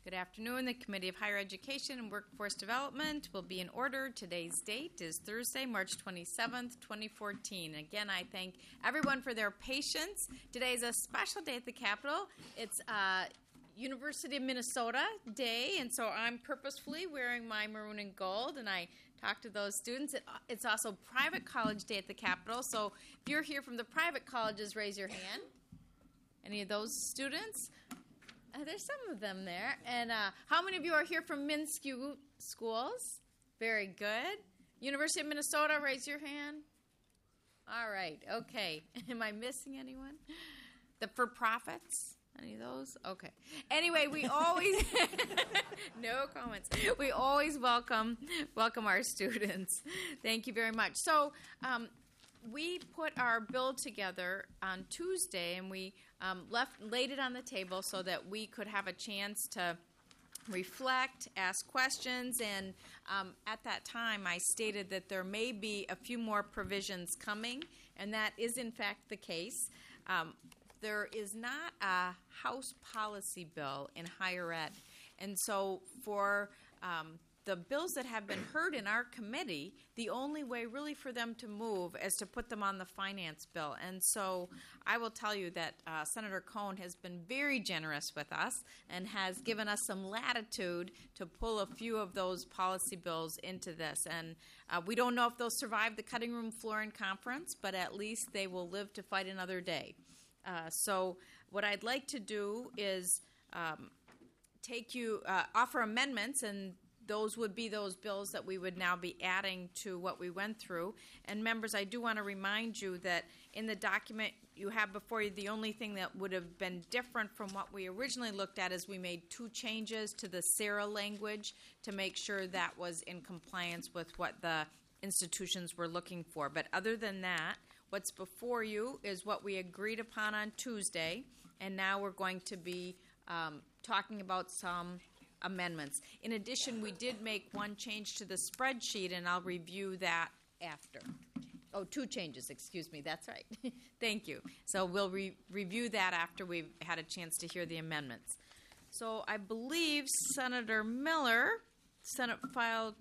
Good afternoon. The Committee of Higher Education and Workforce Development will be in order. Today's date is Thursday, March 27th, 2014. Again, I thank everyone for their patience. Today is a special day at the Capitol. It's University of Minnesota Day, and so I'm purposefully wearing my maroon and gold, and I talked to those students. It's also Private College Day at the Capitol, so if you're here from the private colleges, raise your hand. Any of those students? There's some of them there. And how many of you are here from MnSCU schools? Very good. University of Minnesota, raise your hand. All right, okay. Am I missing anyone? The for-profits? Any of those? Okay. Anyway, we always no comments. We always welcome our students. Thank you very much. So we put our bill together on Tuesday, and we laid it on the table so that we could have a chance to reflect, ask questions, and at that time I stated that there may be a few more provisions coming, and that is in fact the case. There is not a House policy bill in higher ed, and so for the bills that have been heard in our committee, the only way really for them to move is to put them on the finance bill. And so I will tell you that Senator Cohn has been very generous with us and has given us some latitude to pull a few of those policy bills into this. And we don't know if they'll survive the cutting room floor in conference, but at least they will live to fight another day. So what I'd like to do is offer amendments, and those would be those bills that we would now be adding to what we went through. And members, I do want to remind you that in the document you have before you, the only thing that would have been different from what we originally looked at is we made 2 changes to the SARA language to make sure that was in compliance with what the institutions were looking for. But other than that, what's before you is what we agreed upon on Tuesday, and now we're going to be talking about some amendments. In addition, we did make one change to the spreadsheet, and I'll review that after. Oh, 2 changes, excuse me. That's right. Thank you. So we'll review that after we've had a chance to hear the amendments. So I believe Senator Miller, Senate File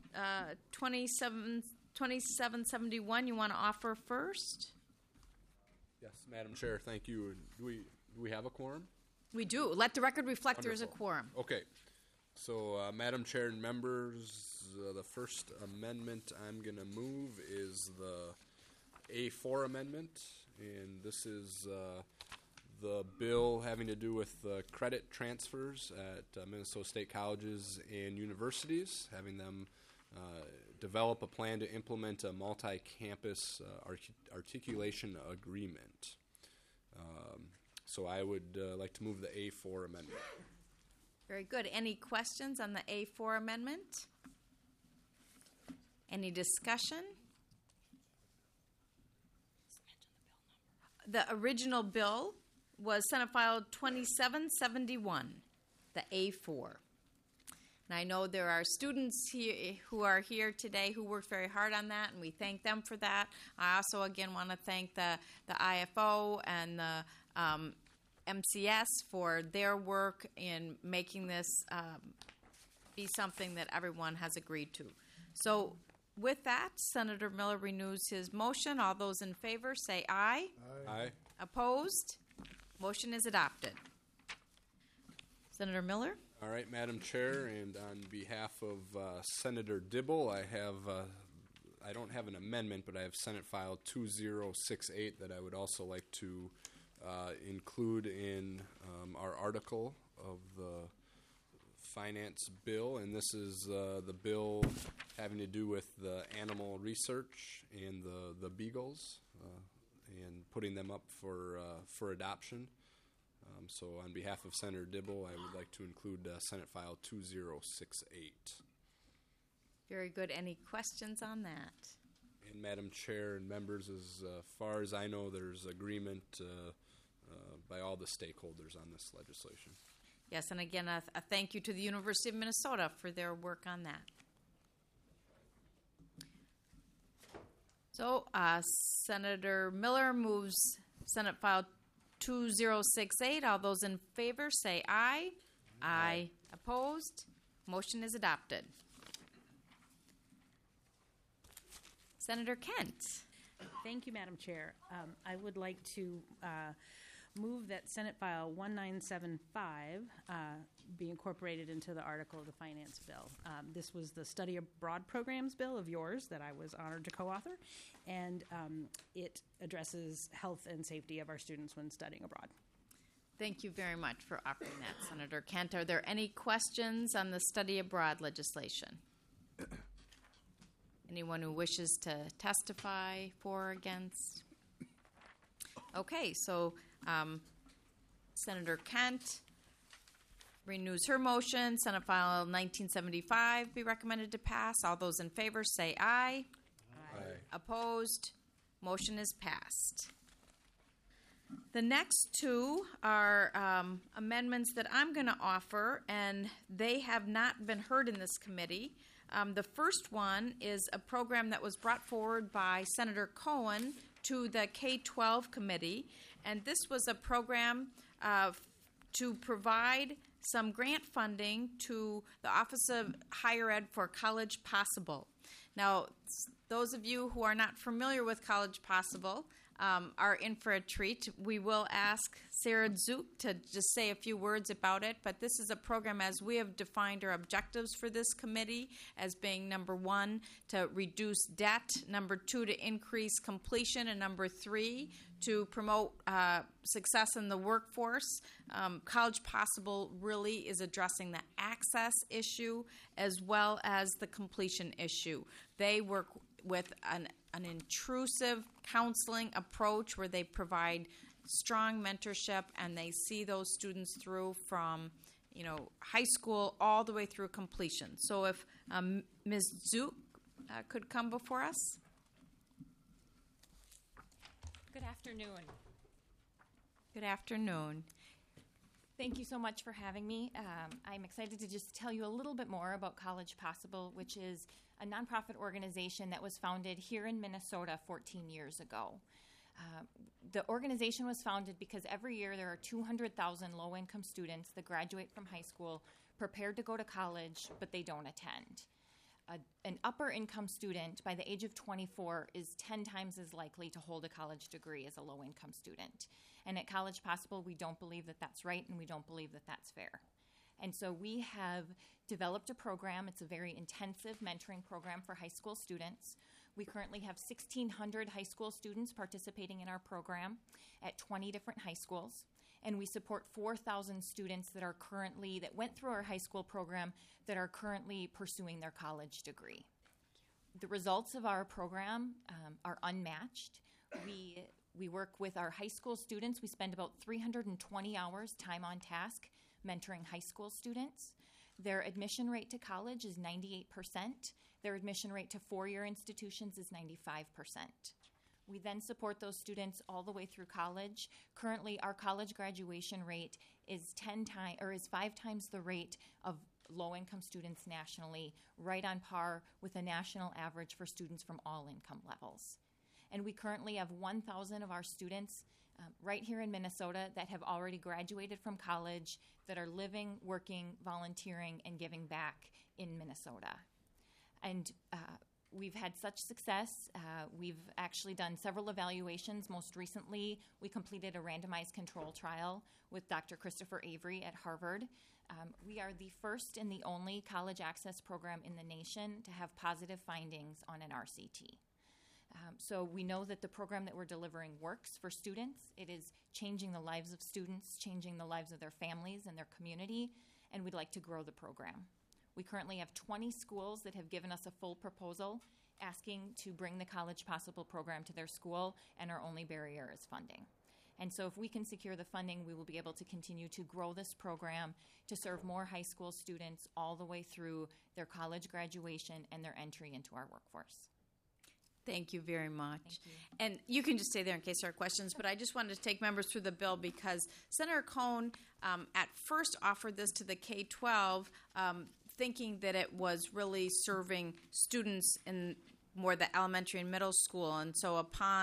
2771, you want to offer first? Yes, Madam Chair, thank you. Do we have a quorum? We do. Let the record reflect Wonderful. There is a quorum. Okay. So, Madam Chair and members, the first amendment I'm going to move is the A4 amendment, and this is the bill having to do with credit transfers at Minnesota State colleges and universities, having them develop a plan to implement a multi-campus articulation agreement. So I would like to move the A4 amendment. Very good. Any questions on the A4 amendment? Any discussion? The original bill was Senate File 2771, the A4. And I know there are students here who are here today who worked very hard on that, and we thank them for that. I also, again, want to thank the IFO and the MCS for their work in making this be something that everyone has agreed to. So with that, Senator Miller renews his motion. All those in favor say aye. Aye. Opposed? Motion is adopted. Senator Miller? All right, Madam Chair, and on behalf of Senator Dibble, I don't have an amendment, but I have Senate File 2068 that I would also like to include in our article of the finance bill, and this is the bill having to do with the animal research and the beagles and putting them up for adoption. So on behalf of Senator Dibble, I would like to include Senate File 2068. Very good. Any questions on that? And Madam Chair and members, as far as I know, there's agreement by all the stakeholders on this legislation. Yes, and again, a thank you to the University of Minnesota for their work on that. So Senator Miller moves Senate File 2068. All those in favor say aye. Aye. Opposed? Motion is adopted. Senator Kent. Thank you, Madam Chair. I would like to move that Senate File 1975 be incorporated into the article of the Finance Bill. This was the Study Abroad Programs Bill of yours that I was honored to co-author, and it addresses health and safety of our students when studying abroad. Thank you very much for offering that, Senator Kent. Are there any questions on the study abroad legislation? Anyone who wishes to testify for or against? Okay, so Senator Kent renews her motion. Senate File 1975 be recommended to pass. All those in favor say aye. Aye. Opposed? Motion is passed. The next two are amendments that I'm going to offer, and they have not been heard in this committee. The first one is a program that was brought forward by Senator Cohen to the K-12 committee, and this was a program to provide some grant funding to the Office of Higher Ed for College Possible. Now, those of you who are not familiar with College Possible are in for a treat. We will ask Sarah Zook to just say a few words about it, but this is a program as we have defined our objectives for this committee as being, number one, to reduce debt, number two, to increase completion, and number three, to promote success in the workforce. College Possible really is addressing the access issue as well as the completion issue. They work with an intrusive counseling approach where they provide strong mentorship and they see those students through from high school all the way through completion. So if Ms. Zook could come before us. Good afternoon. Good afternoon. Thank you so much for having me. I'm excited to just tell you a little bit more about College Possible, which is a nonprofit organization that was founded here in Minnesota 14 years ago. The organization was founded because every year there are 200,000 low-income students that graduate from high school prepared to go to college, but they don't attend. An upper-income student by the age of 24 is 10 times as likely to hold a college degree as a low-income student. And at College Possible, we don't believe that that's right, and we don't believe that that's fair. And so we have developed a program. It's a very intensive mentoring program for high school students. We currently have 1,600 high school students participating in our program at 20 different high schools. And we support 4,000 students that went through our high school program that are currently pursuing their college degree. The results of our program are unmatched. We work with our high school students. We spend about 320 hours time on task mentoring high school students. Their admission rate to college is 98%. Their admission rate to four-year institutions is 95%. We then support those students all the way through college. Currently, our college graduation rate is 5 times the rate of low-income students nationally, right on par with the national average for students from all income levels. And we currently have 1,000 of our students right here in Minnesota that have already graduated from college, that are living, working, volunteering, and giving back in Minnesota. And we've had such success. We've actually done several evaluations. Most recently, we completed a randomized control trial with Dr. Christopher Avery at Harvard. We are the first and the only college access program in the nation to have positive findings on an RCT. So we know that the program that we're delivering works for students. It is changing the lives of students, changing the lives of their families and their community, and we'd like to grow the program. We currently have 20 schools that have given us a full proposal asking to bring the College Possible program to their school, and our only barrier is funding. And so if we can secure the funding, we will be able to continue to grow this program to serve more high school students all the way through their college graduation and their entry into our workforce. Thank you very much. Thank you. And you can just stay there in case there are questions, but I just wanted to take members through the bill because Senator Cohen at first offered this to the K-12 thinking that it was really serving students in more the elementary and middle school. And so upon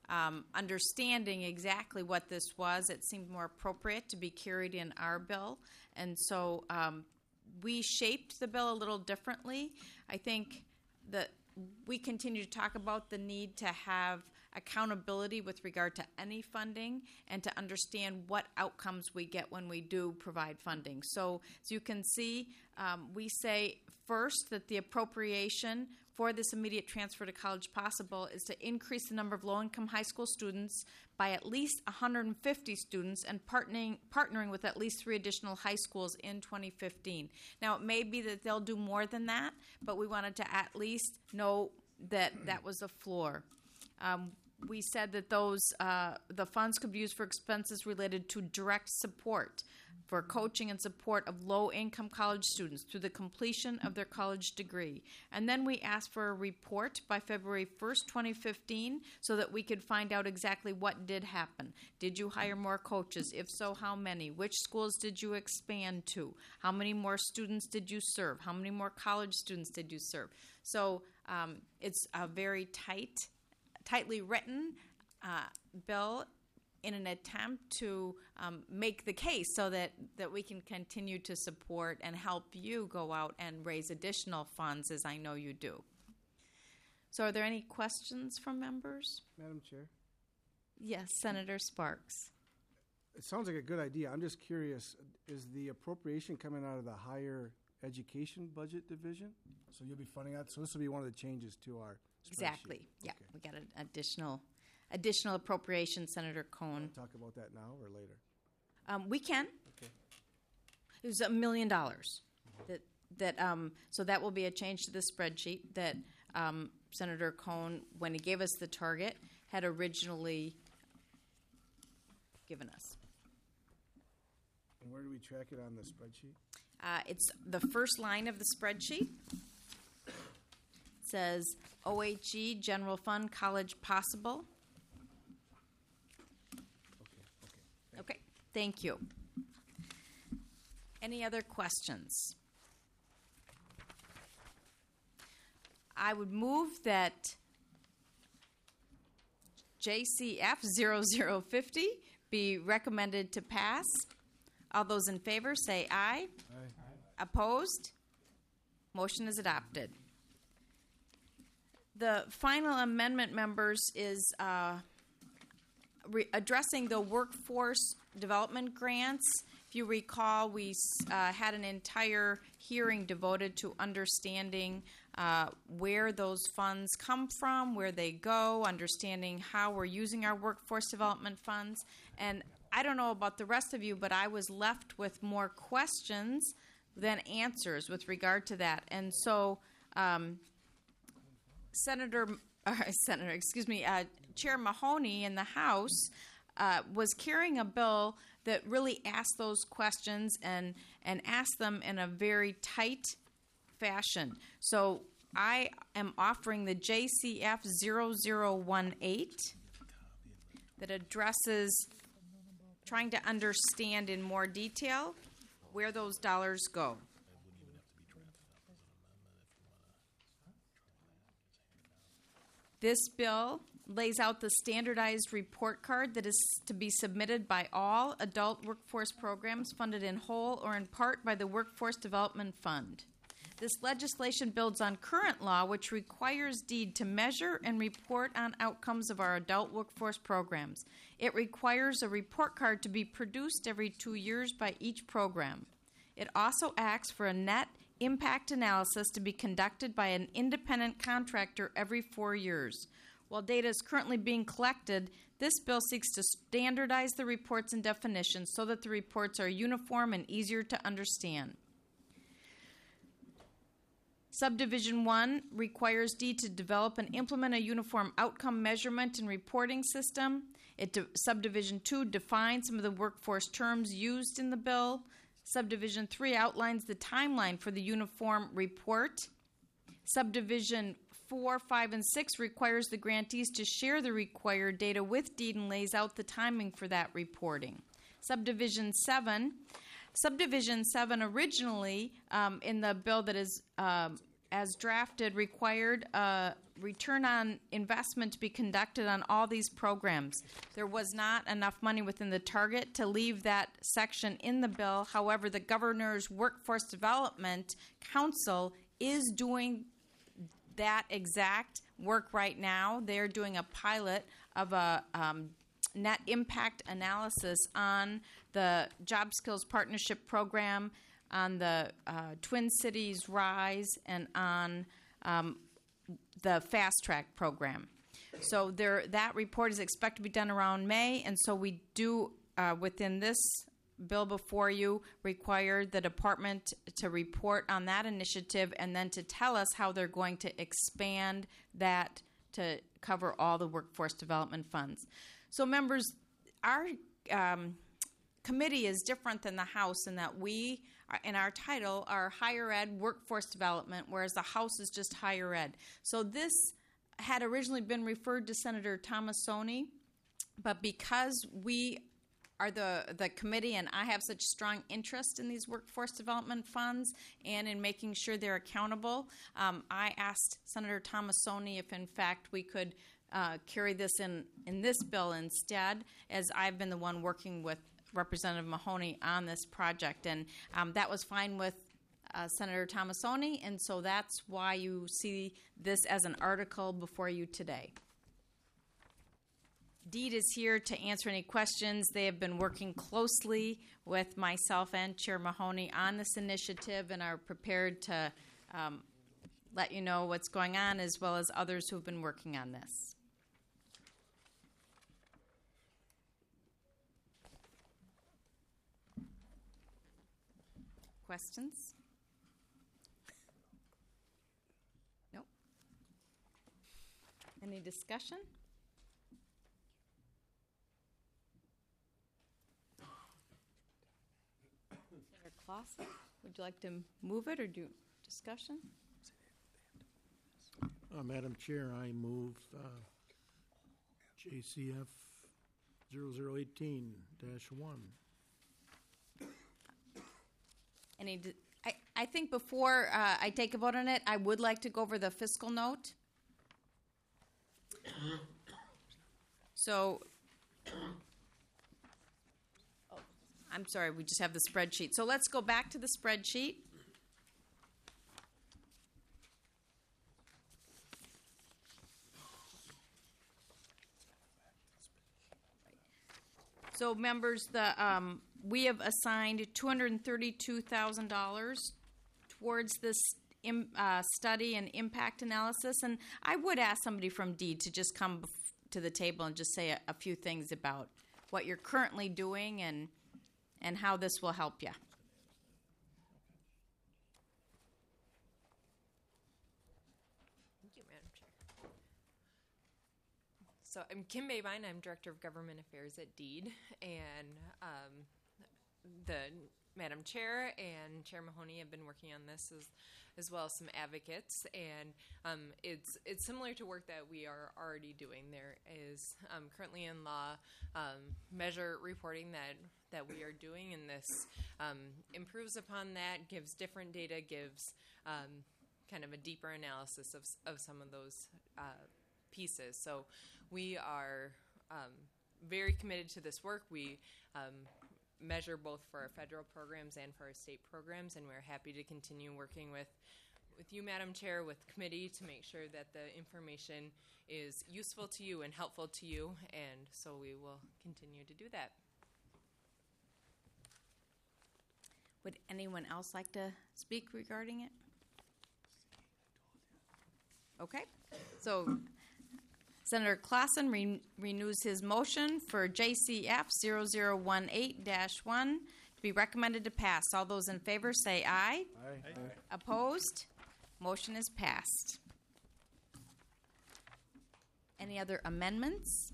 understanding exactly what this was, it seemed more appropriate to be carried in our bill. And so we shaped the bill a little differently. I think that we continue to talk about the need to have accountability with regard to any funding and to understand what outcomes we get when we do provide funding. So as you can see, we say first that the appropriation for this immediate transfer to College Possible is to increase the number of low-income high school students by at least 150 students and partnering with at least 3 additional high schools in 2015. Now, it may be that they'll do more than that, but we wanted to at least know that that was a floor. We said that the funds could be used for expenses related to direct support for coaching and support of low-income college students through the completion of their college degree. And then we asked for a report by February 1st, 2015, so that we could find out exactly what did happen. Did you hire more coaches? If so, how many? Which schools did you expand to? How many more students did you serve? How many more college students did you serve? So it's a very tightly written bill in an attempt to make the case so that we can continue to support and help you go out and raise additional funds, as I know you do. So are there any questions from members? Madam Chair, Yes, Senator Sparks. it sounds like a good idea. I'm just curious, is the appropriation coming out of the higher education budget division? So you'll be funding that? So this will be one of the changes to our spreadsheet? Exactly. Yeah, Okay. we got an additional appropriation, Senator Cohn. Talk about that now or later? We can. Okay. It was $1 million. So that will be a change to the spreadsheet that Senator Cohn, when he gave us the target, had originally given us. And where do we track it on the spreadsheet? It's the first line of the spreadsheet. It says OHE General Fund College Possible. Okay, thank you. Any other questions? I would move that JCF 0050 be recommended to pass. All those in favor say aye. Aye. Opposed? Motion is adopted. The final amendment, members, is addressing the workforce development grants. If you recall, we had an entire hearing devoted to understanding where those funds come from, where they go, understanding how we're using our workforce development funds. And I don't know about the rest of you, but I was left with more questions than answers with regard to that. And so Chair Mahoney in the House was carrying a bill that really asked those questions and asked them in a very tight fashion. So I am offering the JCF 0018 that addresses trying to understand in more detail where those dollars go. This bill lays out the standardized report card that is to be submitted by all adult workforce programs funded in whole or in part by the Workforce Development Fund. This legislation builds on current law, which requires DEED to measure and report on outcomes of our adult workforce programs. It requires a report card to be produced every 2 years by each program. It also asks for a net impact analysis to be conducted by an independent contractor every 4 years. While data is currently being collected, this bill seeks to standardize the reports and definitions so that the reports are uniform and easier to understand. Subdivision 1 requires DEED to develop and implement a uniform outcome measurement and reporting system. Subdivision 2 defines some of the workforce terms used in the bill. Subdivision 3 outlines the timeline for the uniform report. Subdivision 4, 5, and 6 requires the grantees to share the required data with DEED and lays out the timing for that reporting. Subdivision 7 originally in the bill that is as drafted, required a return on investment to be conducted on all these programs. There was not enough money within the target to leave that section in the bill. However, the Governor's Workforce Development Council is doing that exact work right now. They're doing a pilot of a net impact analysis on the Job Skills Partnership Program, on the Twin Cities RISE, and on the Fast Track program. So that report is expected to be done around May, and so we do, within this bill before you, require the department to report on that initiative and then to tell us how they're going to expand that to cover all the workforce development funds. So members, our committee is different than the House in that we, in our title, are higher ed workforce development, whereas the House is just higher ed. So this had originally been referred to Senator Tomassoni, but because we are the committee and I have such strong interest in these workforce development funds and in making sure they're accountable, I asked Senator Tomassoni if in fact we could carry this in this bill instead, as I've been the one working with Representative Mahoney on this project, and that was fine with Senator Tomassoni, and so that's why you see this as an article before you today. DEED is here to answer any questions. They have been working closely with myself and Chair Mahoney on this initiative and are prepared to let you know what's going on, as well as others who have been working on this. Questions? Nope. Any discussion? Senator Clausen, would you like to move it or do discussion? Madam Chair, I move JCF 0018-1. I think before I take a vote on it, I would like to go over the fiscal note. So, I'm sorry, we just have the spreadsheet. So let's go back to the spreadsheet. So members, we have assigned $232,000 towards this study and impact analysis, and I would ask somebody from DEED to just come to the table and just say a few things about what you're currently doing and how this will help you. Thank you, Madam Chair. So I'm Kim Babine. I'm Director of Government Affairs at DEED, and the Madam Chair and Chair Mahoney have been working on this as well as some advocates, and it's similar to work that we are already doing. There is currently in law measure reporting that we are doing, and this improves upon that, gives different data, gives kind of a deeper analysis of some of those pieces. So we are very committed to this work. We measure both for our federal programs and for our state programs, and we're happy to continue working with you, Madam Chair, with committee to make sure that the information is useful to you and helpful to you, and so we will continue to do that. Would anyone else like to speak regarding it? Okay, so Senator Clausen renews his motion for JCF 0018-1 to be recommended to pass. All those in favor say aye. Aye. Opposed? Motion is passed. Any other amendments?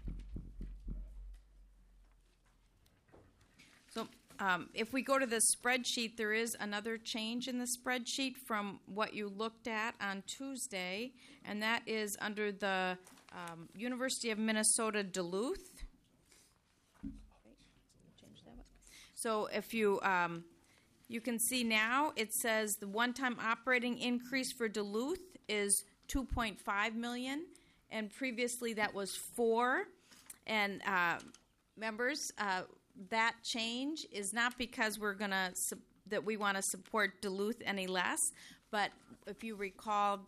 So if we go to the spreadsheet, there is another change in the spreadsheet from what you looked at on Tuesday, and that is under the University of Minnesota Duluth. So if you you can see now it says the one-time operating increase for Duluth is 2.5 million, and previously that was 4. And members, that change is not because we're gonna that we want to support Duluth any less, but if you recall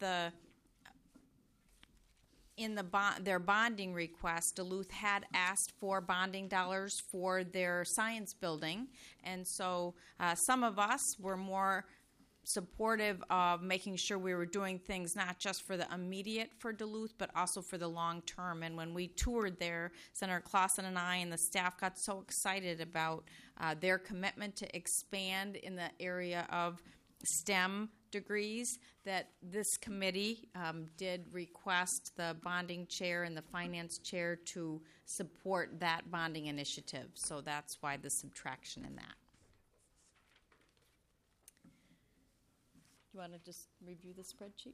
in their bonding request, Duluth had asked for bonding dollars for their science building, and so some of us were more supportive of making sure we were doing things not just for the immediate for Duluth, but also for the long term. And when we toured there, Senator Clausen and I and the staff got so excited about their commitment to expand in the area of STEM degrees that this committee did request the bonding chair and the finance chair to support that bonding initiative. So that's why the subtraction in that. Do you want to just review the spreadsheet?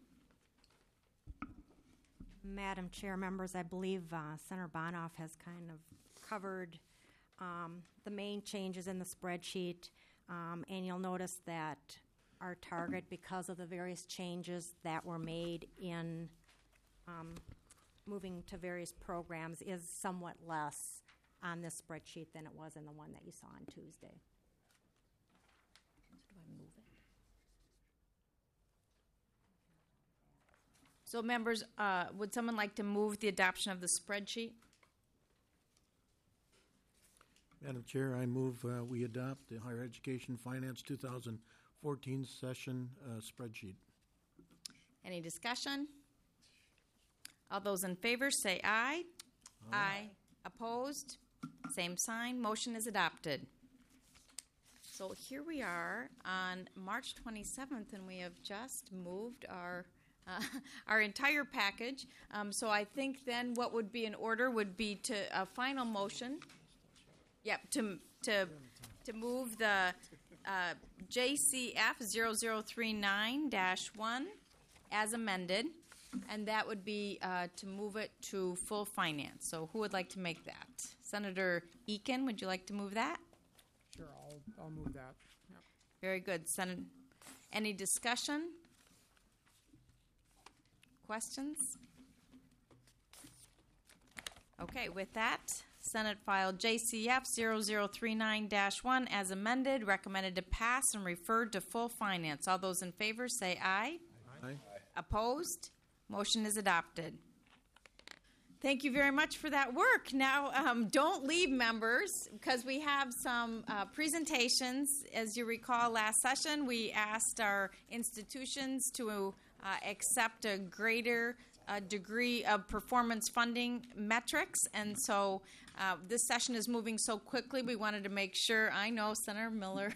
Madam Chair, members, I believe Senator Bonoff has kind of covered the main changes in the spreadsheet, and you'll notice that our target, because of the various changes that were made in moving to various programs, is somewhat less on this spreadsheet than it was in the one that you saw on Tuesday. So members, would someone like to move the adoption of the spreadsheet? Madam Chair, I move we adopt the Higher Education Finance 2014 session spreadsheet. Any discussion? All those in favor say aye. Aye. Opposed? Same sign. Motion is adopted. So here we are on March 27th, and we have just moved our entire package. So I think then what would be in order would be to a final motion. Yep, to move the JCF 0039-1 as amended, and that would be to move it to full finance. So who would like to make that? Senator Eakin, would you like to move that? Sure, I'll move that. Yep. Very good. Senator, any discussion? Questions? Okay, with that, Senate File JCF 0039-1 as amended, recommended to pass and referred to full finance. All those in favor say aye. Aye. Opposed? Motion is adopted. Thank you very much for that work. Now, don't leave, members, because we have some presentations. As you recall, last session, we asked our institutions to accept a greater degree of performance funding metrics. And so this session is moving so quickly, we wanted to make sure, I know, Senator Miller,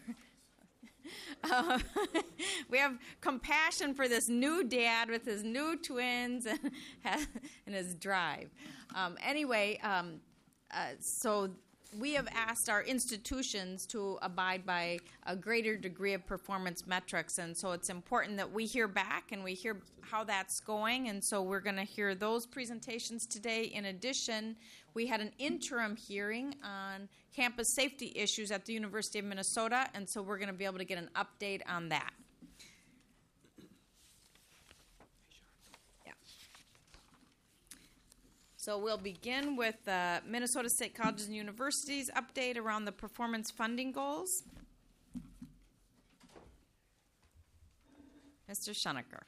we have compassion for this new dad with his new twins and his drive. So we have asked our institutions to abide by a greater degree of performance metrics, and so it's important that we hear back and we hear how that's going, and so we're going to hear those presentations today. In addition, we had an interim hearing on campus safety issues at the University of Minnesota, and so we're going to be able to get an update on that. So we'll begin with the Minnesota State Colleges and Universities update around the performance funding goals. Mr. Schoenecker.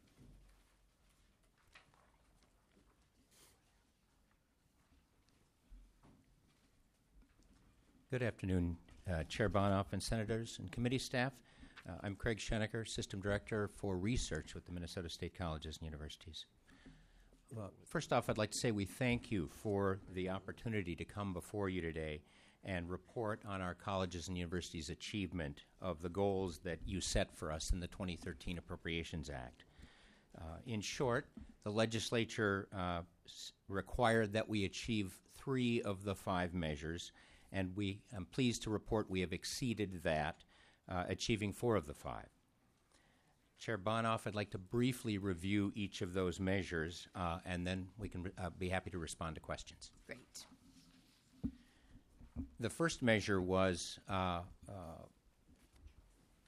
Good afternoon, Chair Bonoff and Senators and committee staff. I'm Craig Schoenecker, System Director for Research with the Minnesota State Colleges and Universities. First off, I'd like to say we thank you for the opportunity to come before you today and report on our colleges and universities' achievement of the goals that you set for us in the 2013 Appropriations Act. In short, the legislature required that we achieve 3 of the 5 measures, and I'm pleased to report we have exceeded that, achieving 4 of the 5. Chair Bonoff, I'd like to briefly review each of those measures, and then we can be happy to respond to questions. Great. The first measure was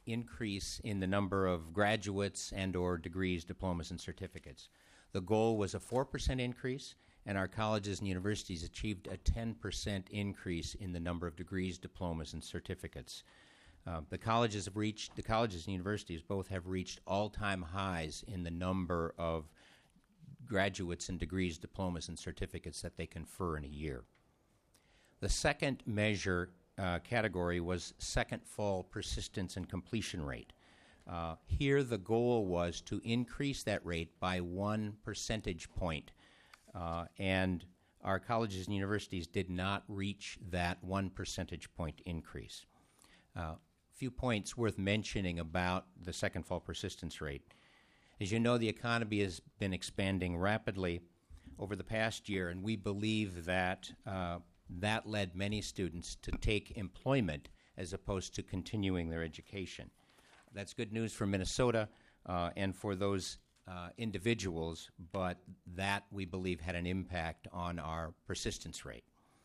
increase in the number of graduates and or degrees, diplomas, and certificates. The goal was a 4% increase, and our colleges and universities achieved a 10% increase in the number of degrees, diplomas, and certificates. The colleges and universities both have reached all-time highs in the number of graduates and degrees, diplomas, and certificates that they confer in a year. The second measure category was second fall persistence and completion rate. Here the goal was to increase that rate by 1 percentage point, and our colleges and universities did not reach that 1 percentage point increase. Few points worth mentioning about the second fall persistence rate. As you know, the economy has been expanding rapidly over the past year, and we believe that that led many students to take employment as opposed to continuing their education. That's good news for Minnesota and for those individuals, but that, we believe, had an impact on our persistence rate.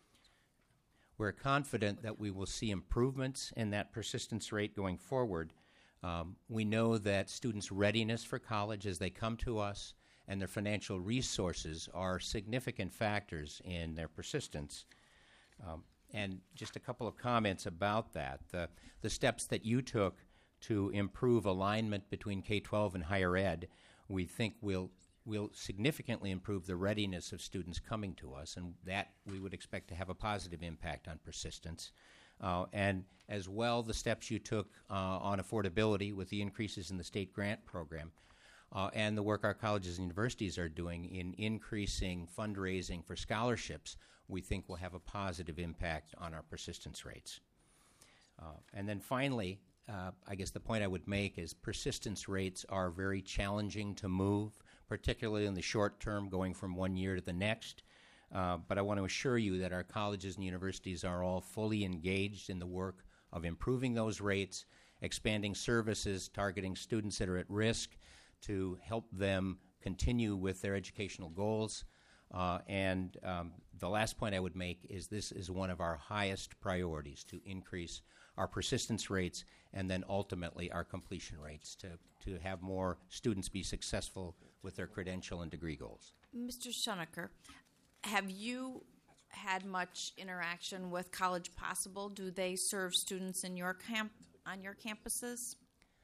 We're confident that we will see improvements in that persistence rate going forward. We know that students' readiness for college as they come to us and their financial resources are significant factors in their persistence. And just a couple of comments about that. The steps that you took to improve alignment between K-12 and higher ed, we think will significantly improve the readiness of students coming to us, and that we would expect to have a positive impact on persistence. And as well, the steps you took on affordability with the increases in the state grant program, and the work our colleges and universities are doing in increasing fundraising for scholarships, we think will have a positive impact on our persistence rates. And then finally, I guess the point I would make is persistence rates are very challenging to move, particularly in the short term, going from one year to the next. But I want to assure you that our colleges and universities are all fully engaged in the work of improving those rates, expanding services, targeting students that are at risk to help them continue with their educational goals. And the last point I would make is this is one of our highest priorities, to increase our persistence rates and then ultimately our completion rates to have more students be successful with their credential and degree goals. Mr. Schoenecker, have you had much interaction with College Possible? Do they serve students in your on your campuses?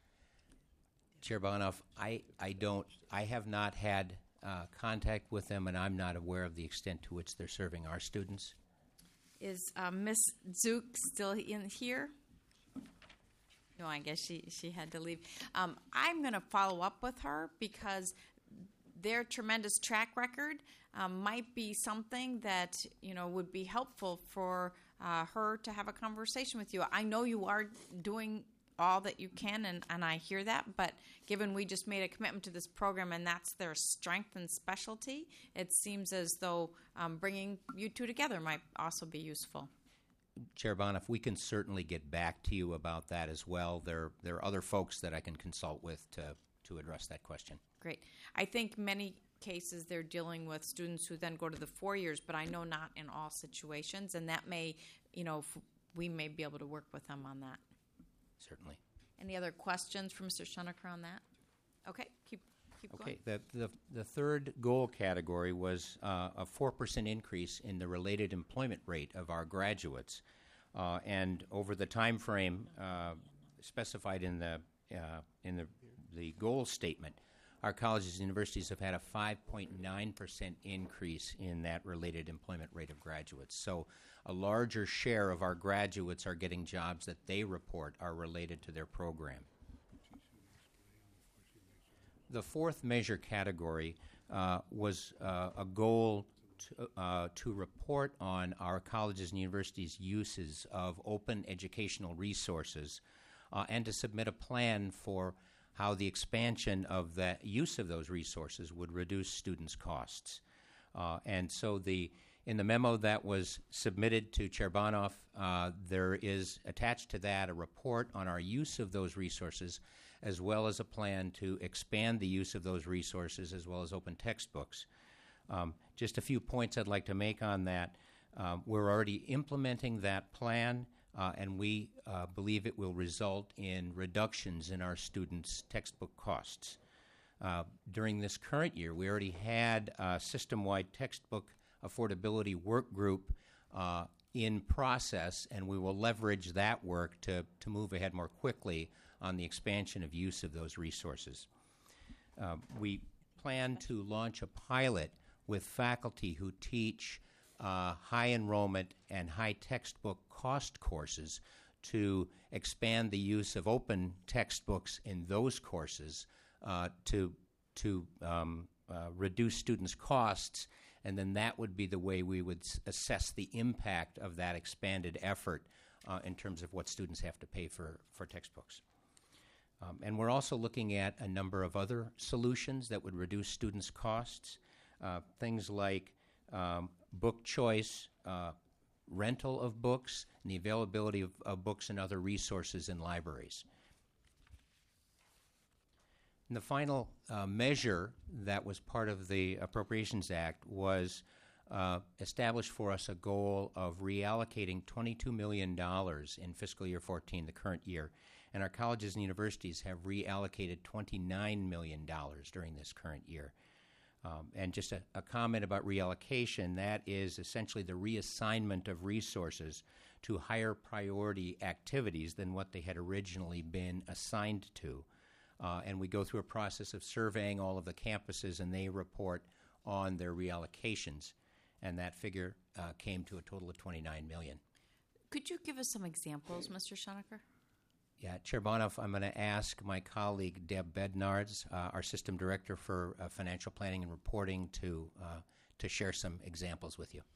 Chair Bonoff, I have not had contact with them, and I'm not aware of the extent to which they're serving our students. Is Miss Zook still in here? No, I guess she had to leave. I'm going to follow up with her because their tremendous track record might be something that would be helpful for her to have a conversation with you. I know you are doing all that you can, and I hear that, but given we just made a commitment to this program and that's their strength and specialty, it seems as though bringing you two together might also be useful. Chair Bonoff, we can certainly get back to you about that as well. There are other folks that I can consult with to address that question. Great. I think many cases they're dealing with students who then go to the 4 years, but I know not in all situations, and that may, we may be able to work with them on that. Certainly. Any other questions for Mr. Schoenecker on that? Okay, keep going. Okay, the third goal category was a 4% increase in the related employment rate of our graduates, and over the time frame specified in the goal statement, our colleges and universities have had a 5.9% increase in that related employment rate of graduates. So a larger share of our graduates are getting jobs that they report are related to their program. The fourth measure category was a goal to report on our colleges and universities' uses of open educational resources and to submit a plan for how the expansion of the use of those resources would reduce students' costs. And so in the memo that was submitted to Chair Bonoff, there is attached to that a report on our use of those resources, as well as a plan to expand the use of those resources, as well as open textbooks. Just a few points I'd like to make on that. We're already implementing that plan. and we believe it will result in reductions in our students' textbook costs. During this current year, we already had a system-wide textbook affordability work group in process, and we will leverage that work to move ahead more quickly on the expansion of use of those resources. We plan to launch a pilot with faculty who teach high enrollment and high textbook cost courses to expand the use of open textbooks in those courses to reduce students' costs, and then that would be the way we would assess the impact of that expanded effort in terms of what students have to pay for textbooks. And we're also looking at a number of other solutions that would reduce students' costs, things like book choice, rental of books, and the availability of books and other resources in libraries. And the final measure that was part of the Appropriations Act was established for us a goal of reallocating $22 million in fiscal year 14, the current year, and our colleges and universities have reallocated $29 million during this current year. And just a comment about reallocation, that is essentially the reassignment of resources to higher priority activities than what they had originally been assigned to. And we go through a process of surveying all of the campuses, and they report on their reallocations. And that figure came to a total of $29 million. Could you give us some examples, Mr. Schoenecker? Yeah, Chair Bonoff, I'm going to ask my colleague Deb Bednarz, our System Director for Financial Planning and Reporting, to share some examples with you.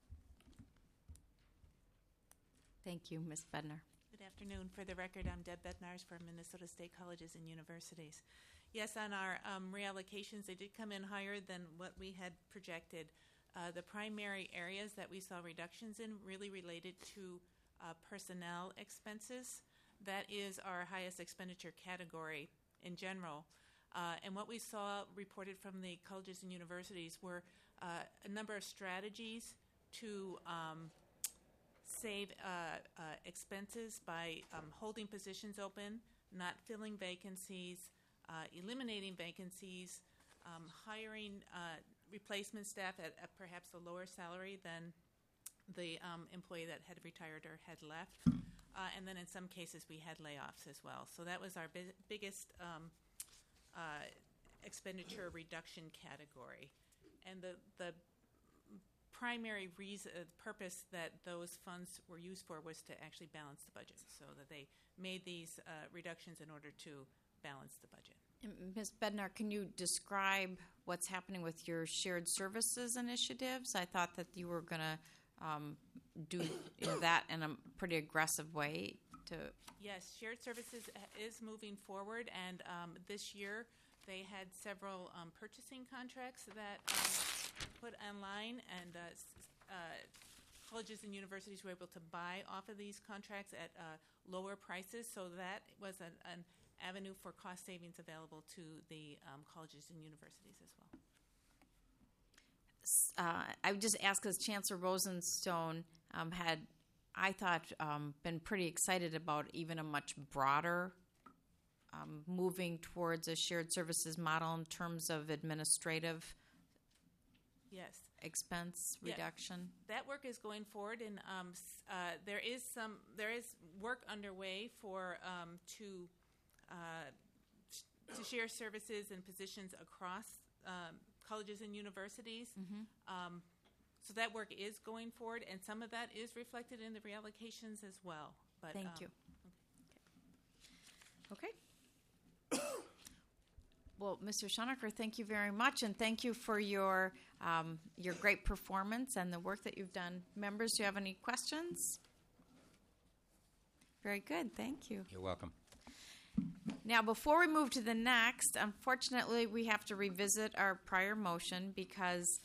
Thank you, Ms. Bednar. Good afternoon. For the record, I'm Deb Bednarz from Minnesota State Colleges and Universities. Yes, on our reallocations, they did come in higher than what we had projected. The primary areas that we saw reductions in really related to personnel expenses. That is our highest expenditure category in general. And what we saw reported from the colleges and universities were a number of strategies to save expenses by holding positions open, not filling vacancies, eliminating vacancies, hiring replacement staff at perhaps a lower salary than the employee that had retired or had left. And then in some cases we had layoffs as well. So that was our biggest expenditure reduction category. And the primary purpose that those funds were used for was to actually balance the budget, so that they made these reductions in order to balance the budget. Ms. Bednar, can you describe what's happening with your shared services initiatives? I thought that you were going to do that in a pretty aggressive way. Yes, shared services is moving forward, and this year they had several purchasing contracts that put online, and colleges and universities were able to buy off of these contracts at lower prices, so that was an avenue for cost savings available to the colleges and universities as well. I would just ask, because Chancellor Rosenstone had, I thought, been pretty excited about even a much broader moving towards a shared services model in terms of administrative expense reduction. That work is going forward, and there is work underway for to share services and positions across colleges and universities. Mm-hmm. So that work is going forward, and some of that is reflected in the reallocations as well. But, thank you. Okay. Well, Mr. Schoenecker, thank you very much, and thank you for your great performance and the work that you've done. Members, do you have any questions? Very good. Thank you. You're welcome. Now, before we move to the next, unfortunately, we have to revisit our prior motion because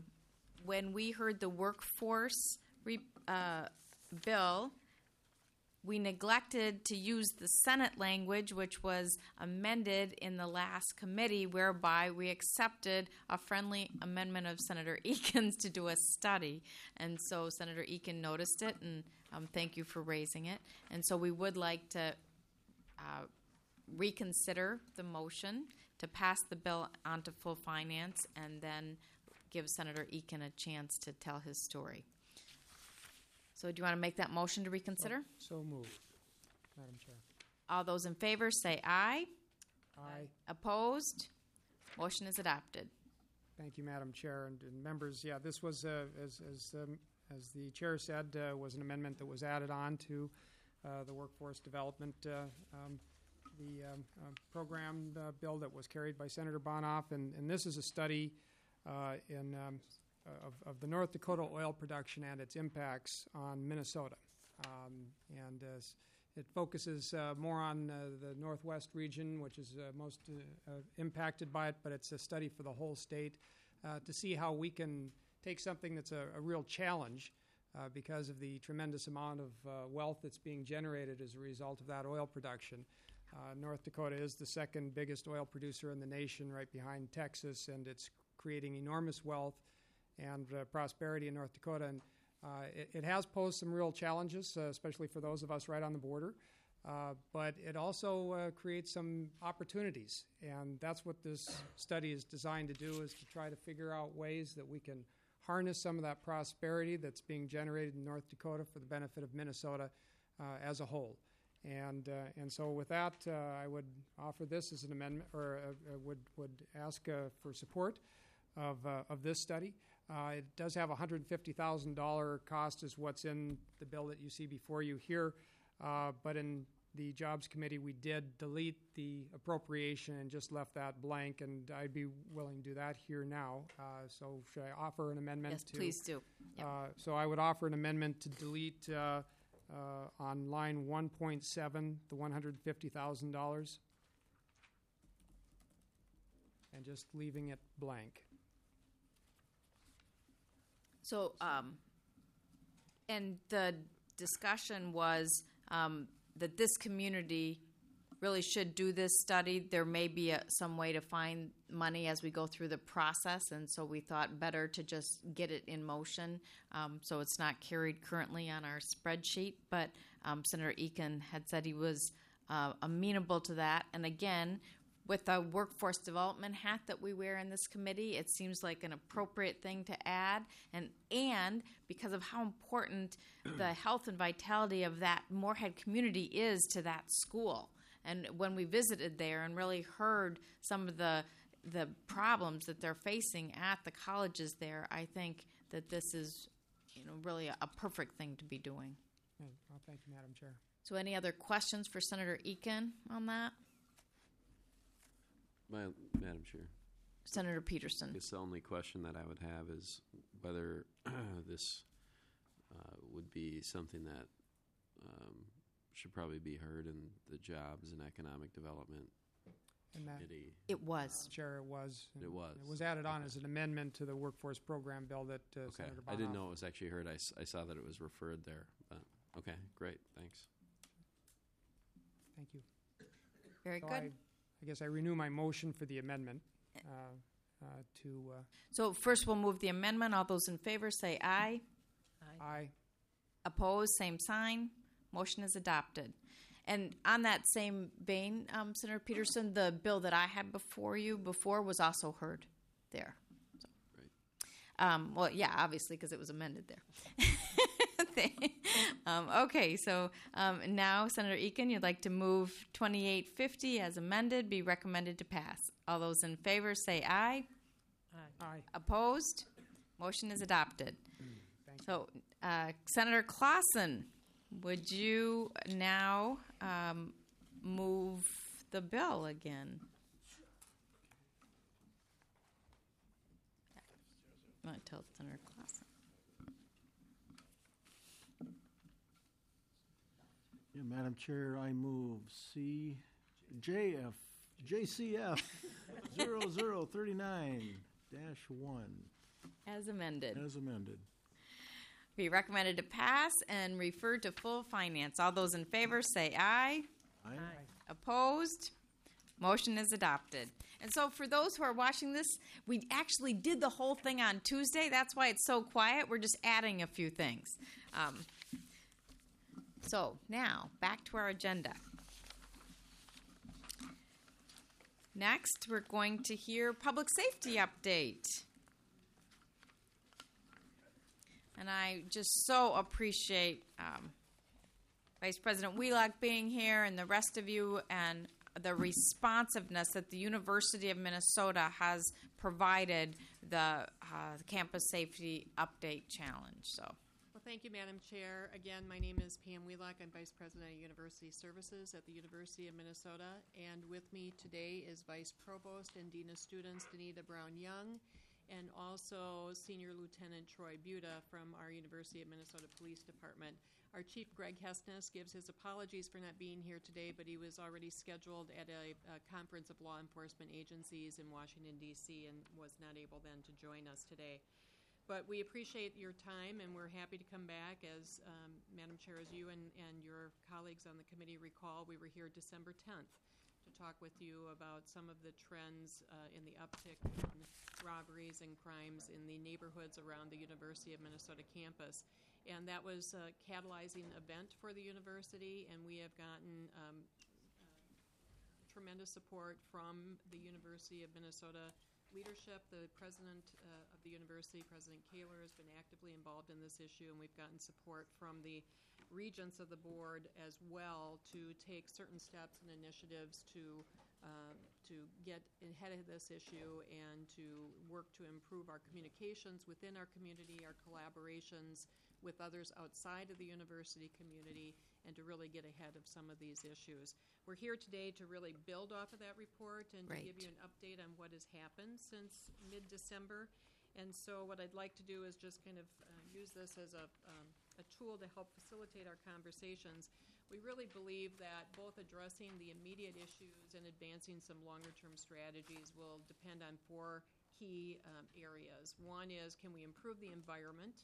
when we heard the workforce bill, we neglected to use the Senate language, which was amended in the last committee, whereby we accepted a friendly amendment of Senator Eakin's to do a study. And so Senator Eakin noticed it, and thank you for raising it. And so we would like to reconsider the motion to pass the bill onto full finance and then give Senator Eakin a chance to tell his story. So do you want to make that motion to reconsider? So moved, Madam Chair. All those in favor say aye. Aye. Opposed? Motion is adopted. Thank you, Madam Chair, and members. Yeah, this was, as the chair said, was an amendment that was added on to the workforce development program bill that was carried by Senator Bonoff, and this is a study of the North Dakota oil production and its impacts on Minnesota. It focuses more on the northwest region, which is most impacted by it, but it's a study for the whole state to see how we can take something that's a real challenge because of the tremendous amount of wealth that's being generated as a result of that oil production. North Dakota is the second biggest oil producer in the nation, right behind Texas, and it's creating enormous wealth and prosperity in North Dakota. And it has posed some real challenges, especially for those of us right on the border. But it also creates some opportunities. And that's what this study is designed to do, is to try to figure out ways that we can harness some of that prosperity that's being generated in North Dakota for the benefit of Minnesota as a whole. And so with that, I would offer this as an amendment, or would ask for support of this study. It does have a $150,000 cost, is what's in the bill that you see before you here. But in the Jobs Committee, we did delete the appropriation and just left that blank, and I'd be willing to do that here now. So should I offer an amendment? Yes, please do. Yep. So I would offer an amendment to delete on line 1.7 the $150,000 and just leaving it blank. So, and the discussion was that this community really should do this study. There may be some way to find money as we go through the process, and so we thought better to just get it in motion so it's not carried currently on our spreadsheet. But Senator Eakin had said he was amenable to that. And again, with the workforce development hat that we wear in this committee, it seems like an appropriate thing to add. And because of how important the health and vitality of that Moorhead community is to that school. And when we visited there and really heard some of the problems that they're facing at the colleges there, I think that this is really a perfect thing to be doing. Well, thank you, Madam Chair. So any other questions for Senator Eakin on that? Madam Chair. Senator Peterson. I guess the only question that I would have is whether this would be something that should probably be heard in the Jobs and Economic Development Committee. It was. Chair, it was. It was. It was added on as an amendment to the workforce program bill that Senator Bonoff. I didn't know it was actually heard. I saw that it was referred there. But okay, great. Thanks. Thank you. Very So good. I guess I renew my motion for the amendment So first we'll move the amendment. All those in favor say aye. Aye. Opposed, same sign. Motion is adopted. And on that same vein, Senator Peterson, the bill that I had before you before was also heard there. So. Right. Well, yeah, obviously, because it was amended there. Okay, so now, Senator Eakin, you'd like to move 2850 as amended, be recommended to pass. All those in favor say aye. Aye. Opposed? Motion is adopted. Thank you. So, Senator Clausen, would you now move the bill again? I'm going to tell Senator Clausen. Yeah, Madam Chair, I move JCF 0039-1 As amended. as amended. be recommended to pass and refer to full finance. All those in favor say aye. Aye. Opposed? Motion is adopted. And so for those who are watching this, we actually did the whole thing on Tuesday. That's why it's so quiet. We're just adding a few things. So now, back to our agenda. Next, we're going to hear public safety update. And I just so appreciate Vice President Wheelock being here and the rest of you and the responsiveness that the University of Minnesota has provided the Campus Safety Update Challenge. So. Well, thank you, Madam Chair. Again, my name is Pam Wheelock. I'm Vice President of University Services at the University of Minnesota. And with me today is Vice Provost and Dean of Students Danita Brown-Young, and also Senior Lieutenant Troy Buda from our University of Minnesota Police Department. Our Chief Greg Hessness gives his apologies for not being here today, but he was already scheduled at a conference of law enforcement agencies in Washington, D.C., and was not able then to join us today. But we appreciate your time, and we're happy to come back. As Madam Chair, as you and your colleagues on the committee recall, we were here December 10th to talk with you about some of the trends in the uptick in robberies and crimes in the neighborhoods around the University of Minnesota campus. And that was a catalyzing event for the university, and we have gotten tremendous support from the University of Minnesota leadership. The president of the university, President Kaler, has been actively involved in this issue, and we've gotten support from the regents of the board as well to take certain steps and initiatives to get ahead of this issue and to work to improve our communications within our community, our collaborations with others outside of the university community, and to really get ahead of some of these issues. We're here today to really build off of that report and to give you an update on what has happened since mid-December. And so what I'd like to do is just kind of use this as a tool to help facilitate our conversations. We really believe that both addressing the immediate issues and advancing some longer-term strategies will depend on four key areas. One is, can we improve the environment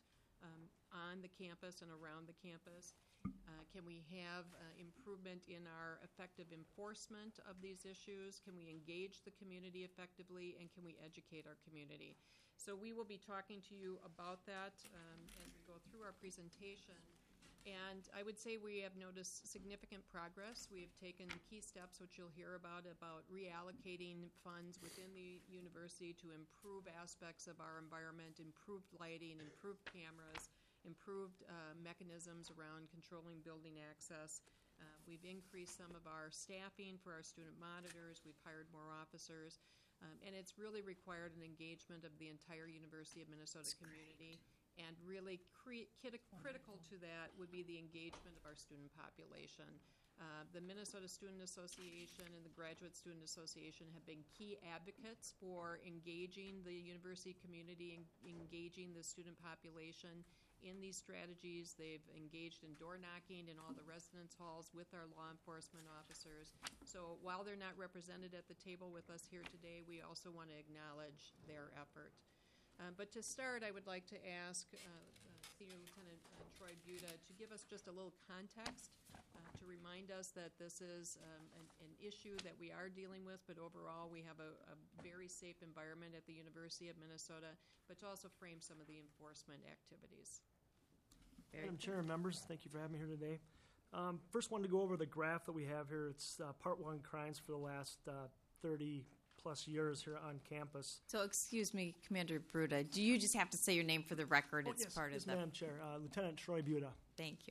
on the campus and around the campus? Can we have improvement in our effective enforcement of these issues? Can we engage the community effectively? And can we educate our community? So we will be talking to you about that as we go through our presentation. And I would say we have noticed significant progress. We have taken key steps, which you'll hear about reallocating funds within the university to improve aspects of our environment, improved lighting, improved cameras, improved mechanisms around controlling building access. We've increased some of our staffing for our student monitors. We've hired more officers. And it's really required an engagement of the entire University of Minnesota community. And really critical to that would be the engagement of our student population. The Minnesota Student Association and the Graduate Student Association have been key advocates for engaging the university community and engaging the student population in these strategies. They've engaged in door knocking in all the residence halls with our law enforcement officers. So while they're not represented at the table with us here today, we also want to acknowledge their effort. But to start, I would like to ask Senior Lieutenant Troy Buda to give us just a little context to remind us that this is an issue that we are dealing with, but overall we have a very safe environment at the University of Minnesota, but to also frame some of the enforcement activities. Madam Chair and members, thank you for having me here today. First, wanted to go over the graph that we have here. It's Part 1 crimes for the last 30 plus years here on campus. So, excuse me, Commander Bruda, do you just have to say your name for the record? It's yes, part yes, of the... Madam Chair, Lieutenant Troy Buda. Thank you.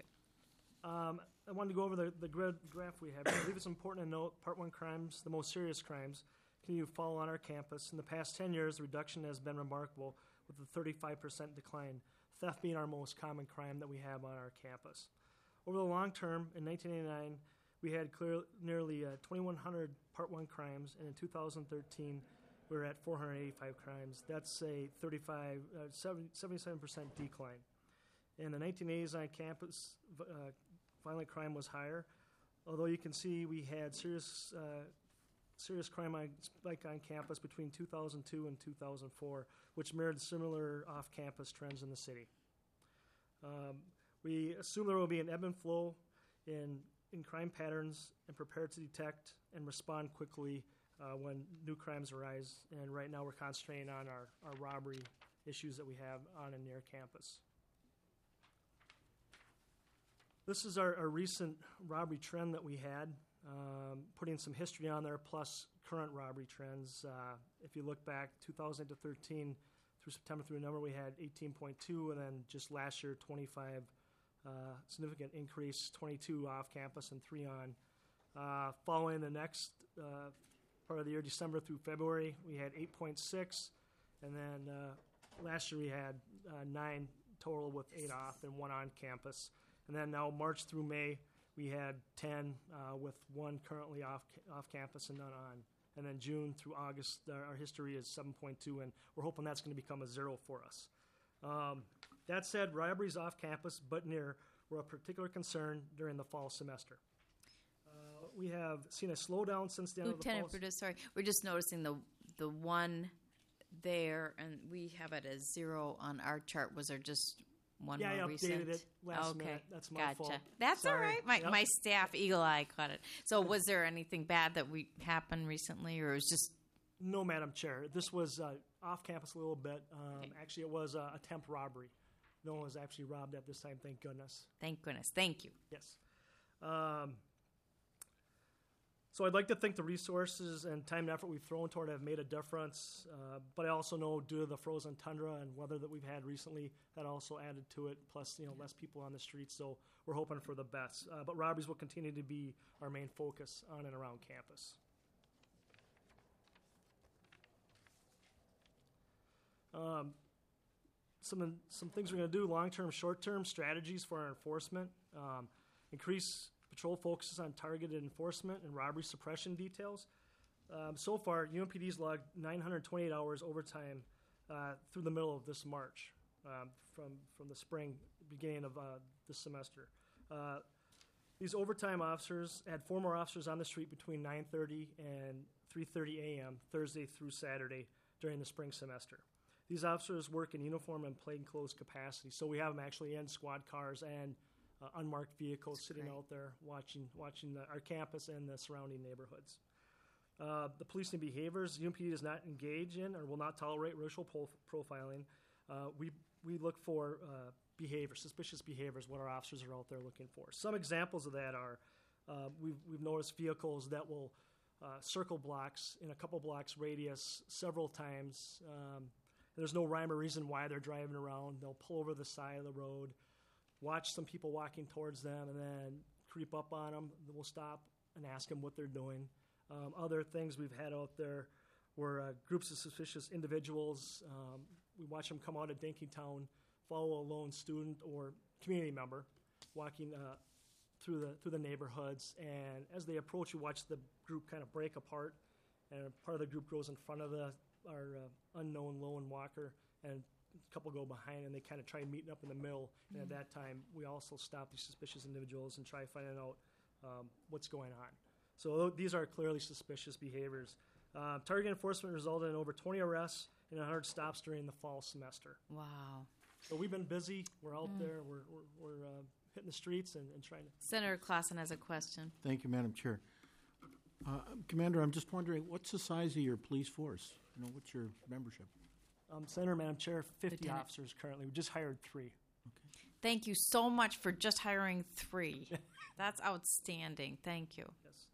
I wanted to go over the graph we have. I believe it's important to note Part 1 crimes, the most serious crimes, continue to fall on our campus. In the past 10 years, the reduction has been remarkable, with a 35% decline, theft being our most common crime that we have on our campus. Over the long term, in 1989, we had nearly 2,100 Part 1 crimes, and in 2013, we were at 485 crimes. That's a 77% decline. In the 1980s on campus, violent crime was higher, although you can see we had serious crime spike on campus between 2002 and 2004, which mirrored similar off-campus trends in the city. We assume there will be an ebb and flow in crime patterns and prepare to detect and respond quickly when new crimes arise. And right now we're concentrating on our robbery issues that we have on and near campus. This is our recent robbery trend that we had, putting some history on there plus current robbery trends. If you look back 2013 through September through November, we had 18.2, and then just last year 25, significant increase, 22 off campus and 3 on. Following the next part of the year, December through February, we had 8.6, and then last year we had 9 total with 8 off and 1 on campus. And then now March through May, we had 10 with 1 currently off campus and none on. And then June through August, our history is 7.2, and we're hoping that's going to become a 0 for us. That said, robberies off campus but near were a particular concern during the fall semester. We have seen a slowdown since the end of the fall. Lieutenant Brutus, sorry, we're just noticing the one there, and we have it as 0 on our chart. Was there just one Yeah, more I recent? updated it last minute. That's my gotcha. fault. That's Sorry. all right. Yep. My staff, Eagle Eye, caught it. So was there anything bad that happened recently, or it was just... No, Madam Chair. This was off campus a little bit. Actually, it was attempt robbery. No one was actually robbed at this time, thank goodness. Thank goodness. Thank you. Yes. So I'd like to think the resources and time and effort we've thrown toward it have made a difference, but I also know due to the frozen tundra and weather that we've had recently, that also added to it, plus less people on the streets, so we're hoping for the best. But robberies will continue to be our main focus on and around campus. Some things we're going to do, long-term, short-term strategies for our enforcement, increase patrol focuses on targeted enforcement and robbery suppression details. So far, UMPD's logged 928 hours overtime through the middle of this March, from the spring, beginning of this semester. These overtime officers had 4 more officers on the street between 9:30 and 3:30 a.m. Thursday through Saturday during the spring semester. These officers work in uniform and plainclothes capacity, so we have them actually in squad cars and unmarked vehicles sitting out there watching our campus and the surrounding neighborhoods. The policing behaviors, UMPD does not engage in or will not tolerate racial profiling. We look for suspicious behaviors, what our officers are out there looking for. Some examples of that are we've noticed vehicles that will circle blocks in a couple blocks radius several times. There's no rhyme or reason why they're driving around. They'll pull over the side of the road, watch some people walking towards them, and then creep up on them. We'll stop and ask them what they're doing. Other things we've had out there were groups of suspicious individuals. We watch them come out of Dinkytown, follow a lone student or community member walking through the neighborhoods. And as they approach, you watch the group kind of break apart, and part of the group goes in front of our unknown lone walker, and a couple go behind, and they kind of try meeting up in the middle. And at that time, we also stop these suspicious individuals and try finding out what's going on. So these are clearly suspicious behaviors. Target enforcement resulted in over 20 arrests and 100 stops during the fall semester. Wow. So we've been busy. We're out there. We're hitting the streets and trying to... Senator Clausen has a question. Thank you, Madam Chair. Commander, I'm just wondering, what's the size of your police force? What's your membership? Senator, Madam Chair, 50 Lieutenant. officers currently. We just hired 3. Thank you so much for just hiring 3. That's outstanding. Thank you. Yes.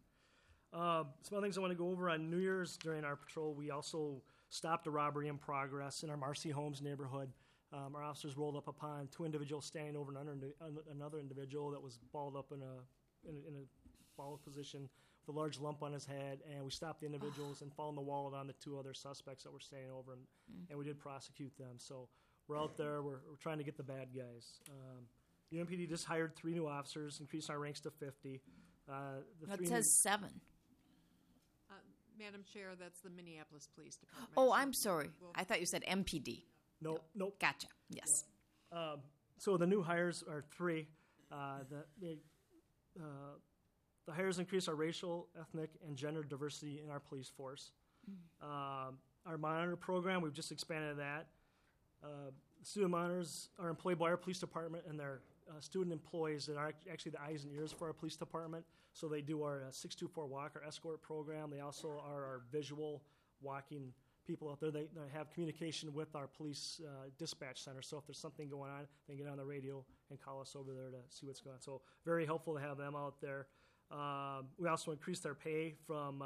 Some other things I want to go over on New Year's during our patrol. We also stopped a robbery in progress in our Marcy Homes neighborhood. Our officers rolled up upon 2 individuals standing over another individual that was balled up in a balled position with a large lump on his head, and we stopped the individuals and found the wallet on the 2 other suspects that were staying over, and we did prosecute them. So we're out there. We're trying to get the bad guys. UMPD just hired 3 new officers, increased our ranks to 50. It says 7. Madam Chair, that's the Minneapolis Police Department. Oh, I'm sorry. I thought you said MPD. Nope. Gotcha. Yes. So the new hires are 3. The hires increase our racial, ethnic, and gender diversity in our police force. Our monitor program, we've just expanded that. Student monitors are employed by our police department, and they're student employees that are actually the eyes and ears for our police department. So they do our 624 walk, our escort program. They also are our visual walking people out there. They have communication with our police dispatch center. So if there's something going on, they can get on the radio and call us over there to see what's going on. So very helpful to have them out there. We also increased their pay from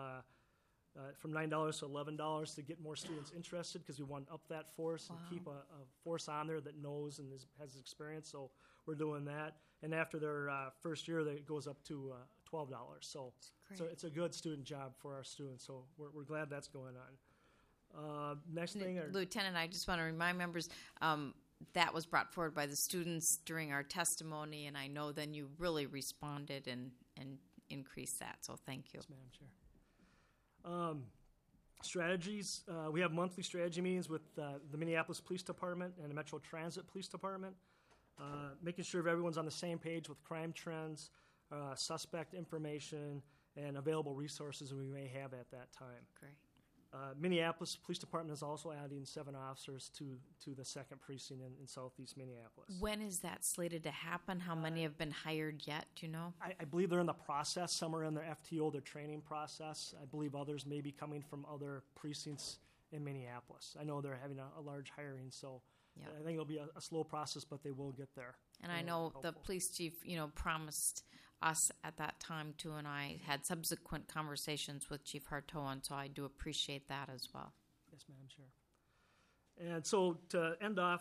$9 to $11 to get more students interested, because we want to up that force and keep a force on there that knows and has experience. So we're doing that. And after their first year, it goes up to $12. So it's a good student job for our students. So we're glad that's going on. Next thing, Lieutenant, I just want to remind members that was brought forward by the students during our testimony, and I know then you really responded and increased that. So thank you. Yes, Madam Chair. Strategies. We have monthly strategy meetings with the Minneapolis Police Department and the Metro Transit Police Department, making sure everyone's on the same page with crime trends, suspect information, and available resources we may have at that time. Great. Minneapolis Police Department is also adding 7 officers to the 2nd precinct in southeast Minneapolis. When is that slated to happen? How many have been hired yet? Do you know? I believe they're in the process. Some are in their FTO, their training process. I believe others may be coming from other precincts in Minneapolis. I know they're having a large hiring, so I think it'll be a slow process, but they will get there. And I know the police chief, promised us at that time too, and I had subsequent conversations with Chief Hartoan, so I do appreciate that as well. Yes, Madam Chair. And so to end off,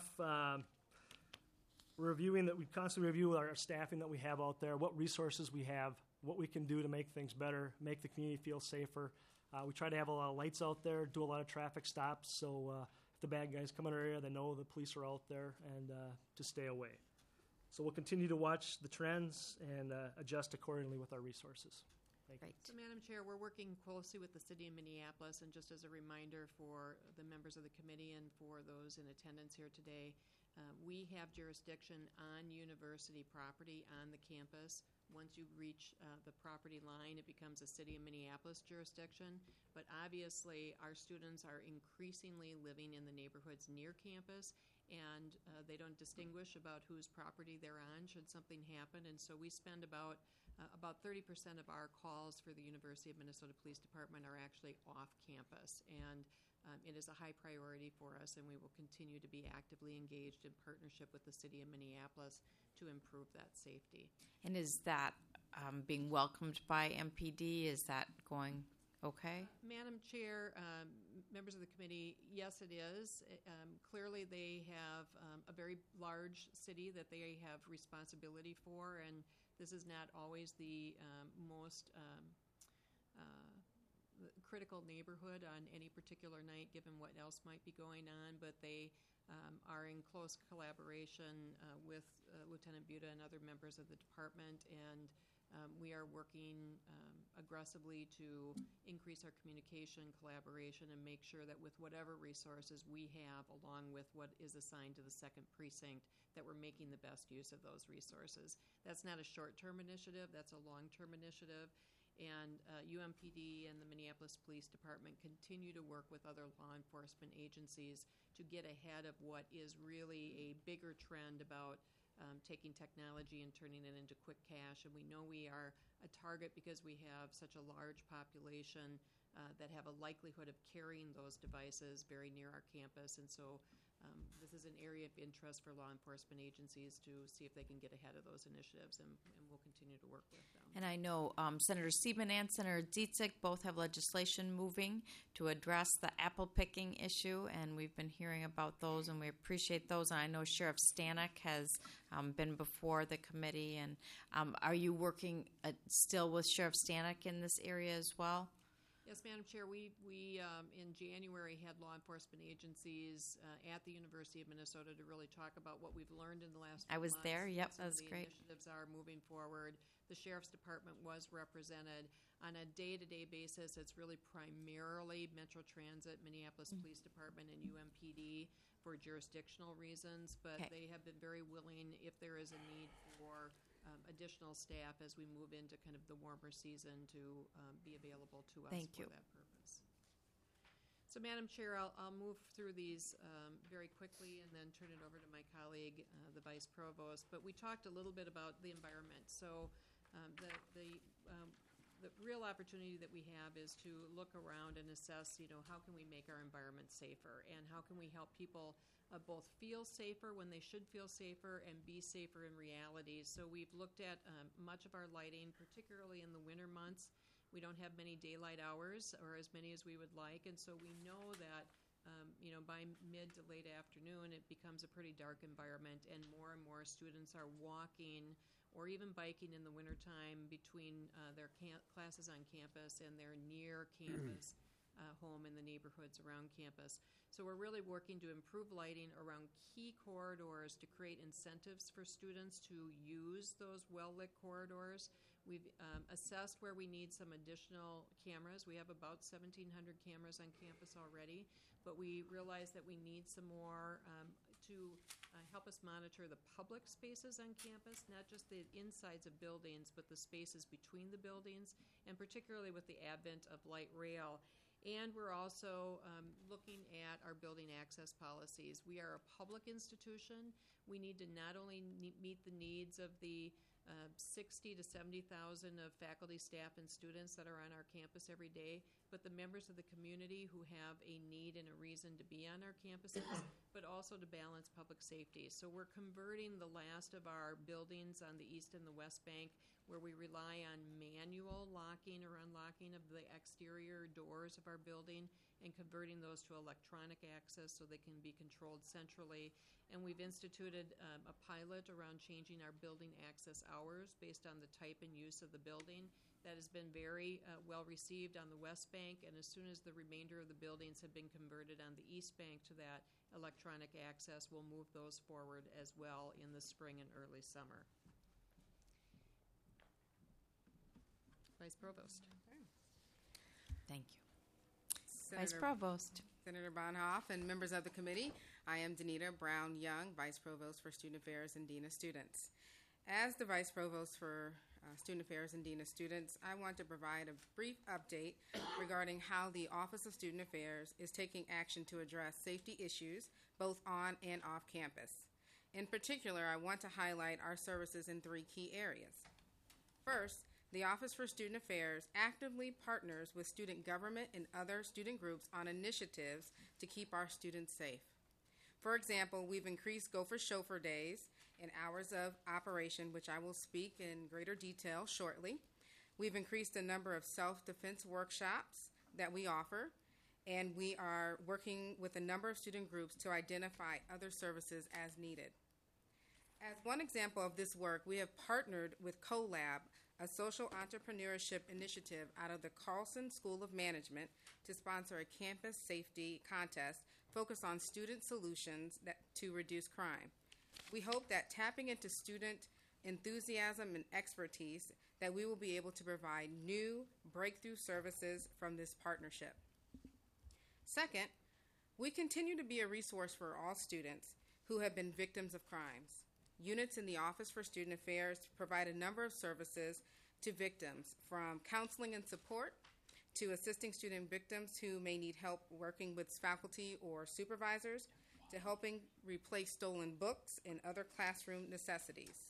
reviewing that we constantly review our staffing that we have out there, what resources we have, what we can do to make things better, make the community feel safer. We try to have a lot of lights out there, do a lot of traffic stops, so if the bad guys come in our area, they know the police are out there, and to stay away. So we'll continue to watch the trends and adjust accordingly with our resources. Thank you. So, Madam Chair, we're working closely with the City of Minneapolis, and just as a reminder for the members of the committee and for those in attendance here today, we have jurisdiction on university property on the campus. Once you reach the property line, it becomes a City of Minneapolis jurisdiction. But obviously, our students are increasingly living in the neighborhoods near campus, and they don't distinguish about whose property they're on should something happen. And so we spend about 30% of our calls for the University of Minnesota Police Department are actually off campus. And it is a high priority for us, and we will continue to be actively engaged in partnership with the City of Minneapolis to improve that safety. And is that being welcomed by MPD? Is that going okay? Madam Chair, members of the committee, yes, it is. Clearly, they have a very large city that they have responsibility for, and this is not always the most critical neighborhood on any particular night, given what else might be going on, but they are in close collaboration with Lieutenant Buda and other members of the department, and we are working aggressively to increase our communication, collaboration, and make sure that with whatever resources we have, along with what is assigned to the 2nd precinct, that we're making the best use of those resources. That's not a short-term initiative, that's a long-term initiative. And UMPD and the Minneapolis Police Department continue to work with other law enforcement agencies to get ahead of what is really a bigger trend about taking technology and turning it into quick cash. And we know we are a target because we have such a large population that have a likelihood of carrying those devices very near our campus. And so this is an area of interest for law enforcement agencies to see if they can get ahead of those initiatives, and we'll continue to work with them. And I know Senator Sieben and Senator Dziedzic both have legislation moving to address the apple picking issue, and we've been hearing about those, and we appreciate those. And I know Sheriff Stanek has been before the committee. And are you working still with Sheriff Stanek in this area as well? Yes, Madam Chair, we in January had law enforcement agencies at the University of Minnesota to really talk about what we've learned in the last few months. I was there, yep, that was great. Initiatives are moving forward. The Sheriff's Department was represented. On a day-to-day basis, it's really primarily Metro Transit, Minneapolis Police Department, and UMPD for jurisdictional reasons, but they have been very willing, if there is a need for additional staff as we move into kind of the warmer season, to be available to us for that purpose. So, Madam Chair, I'll move through these very quickly and then turn it over to my colleague, the Vice Provost. But we talked a little bit about the environment. So, the real opportunity that we have is to look around and assess, how can we make our environment safer, and how can we help people both feel safer when they should feel safer and be safer in reality. So we've looked at much of our lighting, particularly in the winter months. We don't have many daylight hours, or as many as we would like, and so we know that by mid to late afternoon, it becomes a pretty dark environment, and more students are walking or even biking in the wintertime between their classes on campus and their near campus home in the neighborhoods around campus. So we're really working to improve lighting around key corridors to create incentives for students to use those well-lit corridors. We've assessed where we need some additional cameras. We have about 1,700 cameras on campus already, but we realize that we need some more to help us monitor the public spaces on campus, not just the insides of buildings, but the spaces between the buildings, and particularly with the advent of light rail. And we're also looking at our building access policies. We are a public institution. We need to not only meet the needs of the 60 to 70,000 of faculty, staff, and students that are on our campus every day, but the members of the community who have a need and a reason to be on our campuses, but also to balance public safety. So we're converting the last of our buildings on the east and the west bank, where we rely on manual locking or unlocking of the exterior doors of our building, and converting those to electronic access so they can be controlled centrally. And we've instituted a pilot around changing our building access hours based on the type and use of the building. That has been very well received on the West Bank, and as soon as the remainder of the buildings have been converted on the East Bank to that electronic access, we'll move those forward as well in the spring and early summer. Vice Provost. Thank you. Vice Provost. Senator Bonhoeff and members of the committee, I am Danita Brown Young, Vice Provost for Student Affairs and Dean of Students. As the Vice Provost for Student Affairs and Dean of Students, I want to provide a brief update regarding how the Office of Student Affairs is taking action to address safety issues both on and off campus. In particular, I want to highlight our services in 3 key areas. First, the Office for Student Affairs actively partners with student government and other student groups on initiatives to keep our students safe. For example, we've increased Gopher Chauffeur days and hours of operation, which I will speak in greater detail shortly. We've increased the number of self-defense workshops that we offer, and we are working with a number of student groups to identify other services as needed. As one example of this work, we have partnered with CoLab, a social entrepreneurship initiative out of the Carlson School of Management, to sponsor a campus safety contest focused on student solutions to reduce crime. We hope that tapping into student enthusiasm and expertise, that we will be able to provide new breakthrough services from this partnership. Second, we continue to be a resource for all students who have been victims of crimes. Units in the Office for Student Affairs provide a number of services to victims, from counseling and support to assisting student victims who may need help working with faculty or supervisors, to helping replace stolen books and other classroom necessities.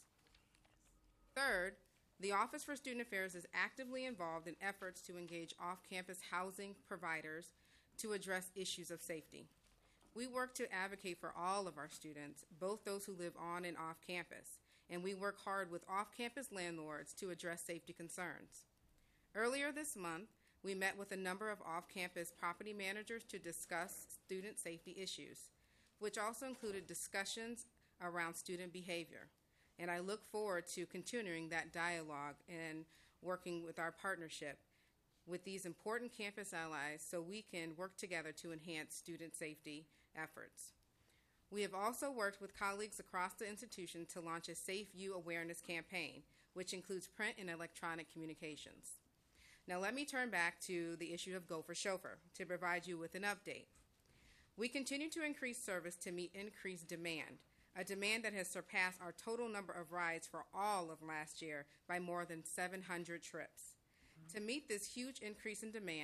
Third, the Office for Student Affairs is actively involved in efforts to engage off-campus housing providers to address issues of safety. We work to advocate for all of our students, both those who live on and off campus, and we work hard with off-campus landlords to address safety concerns. Earlier this month, we met with a number of off-campus property managers to discuss student safety issues, which also included discussions around student behavior. And I look forward to continuing that dialogue and working with our partnership with these important campus allies so we can work together to enhance student safety efforts. We have also worked with colleagues across the institution to launch a Safe You awareness campaign, which includes print and electronic communications. Now let me turn back to the issue of Gopher Chauffeur to provide you with an update. We continue to increase service to meet increased demand, a demand that has surpassed our total number of rides for all of last year by more than 700 trips. To meet this huge increase in demand,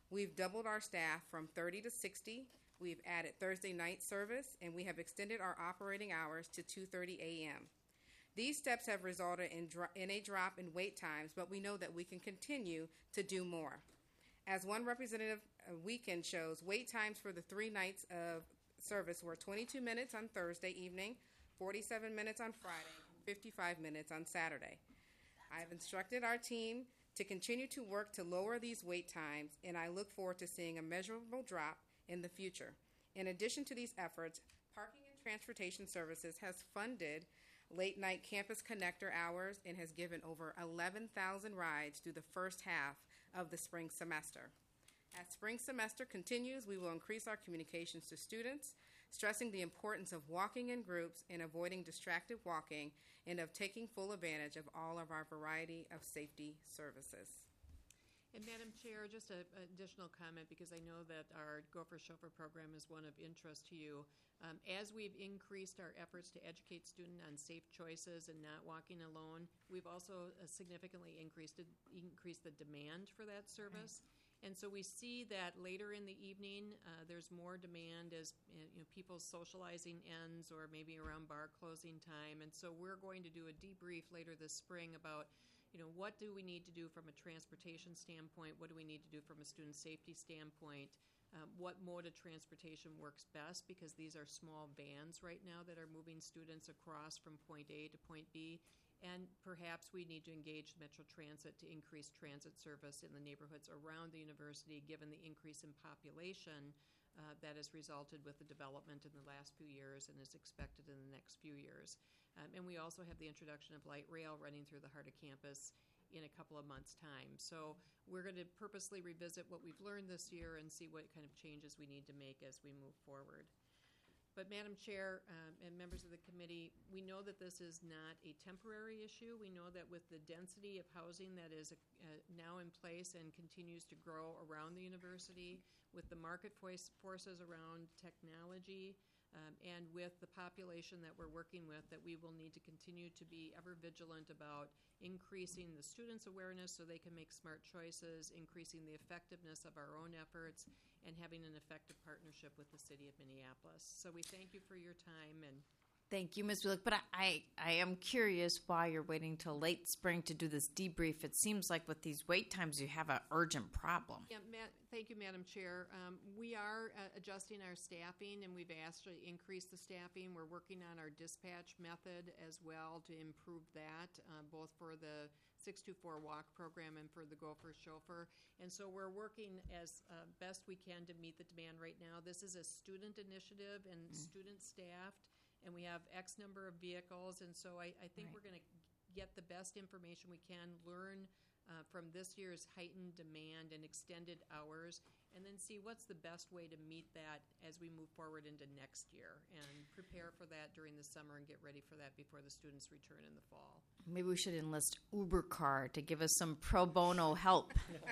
We've doubled our staff from 30 to 60. We've added Thursday night service, and we have extended our operating hours to 2:30 a.m. These steps have resulted in a drop in wait times, but we know that we can continue to do more. As one representative weekend shows, wait times for the 3 nights of service were 22 minutes on Thursday evening, 47 minutes on Friday, 55 minutes on Saturday. I have instructed our team to continue to work to lower these wait times, and I look forward to seeing a measurable drop in the future. In addition to these efforts, Parking and Transportation Services has funded late-night campus connector hours and has given over 11,000 rides through the first half of the spring semester. As spring semester continues, we will increase our communications to students, stressing the importance of walking in groups and avoiding distracted walking and of taking full advantage of all of our variety of safety services. And Madam Chair, just an additional comment, because I know that our Gopher Chauffeur program is one of interest to you. As we've increased our efforts to educate students on safe choices and not walking alone, we've also significantly increased the demand for that service. And so we see that later in the evening, there's more demand as people's socializing ends or maybe around bar closing time. And so we're going to do a debrief later this spring about what do we need to do from a transportation standpoint? What do we need to do from a student safety standpoint? What mode of transportation works best? Because these are small vans right now that are moving students across from point A to point B. And perhaps we need to engage Metro Transit to increase transit service in the neighborhoods around the university, given the increase in population that has resulted with the development in the last few years and is expected in the next few years. And we also have the introduction of light rail running through the heart of campus in a couple of months' time. So we're going to purposely revisit what we've learned this year and see what kind of changes we need to make as we move forward. But Madam Chair and members of the committee, we know that this is not a temporary issue. We know that with the density of housing that is now in place and continues to grow around the university, with the market forces around technology, and with the population that we're working with, that we will need to continue to be ever vigilant about increasing the students' awareness so they can make smart choices, increasing the effectiveness of our own efforts, and having an effective partnership with the city of Minneapolis. So we thank you for your time. And thank you, Ms. Wheelock. But I am curious why you're waiting till late spring to do this debrief. It seems like with these wait times, you have an urgent problem. Yeah, thank you, Madam Chair. We are adjusting our staffing, and we've asked to increase the staffing. We're working on our dispatch method as well to improve that, both for the 624 Walk program and for the Gopher Chauffeur. And so we're working as best we can to meet the demand right now. This is a student initiative and student staffed, and we have X number of vehicles. And so I think we're going to get the best information we can, learn from this year's heightened demand and extended hours, and then see what's the best way to meet that as we move forward into next year and prepare for that during the summer and get ready for that before the students return in the fall. Maybe we should enlist UberCar to give us some pro bono help.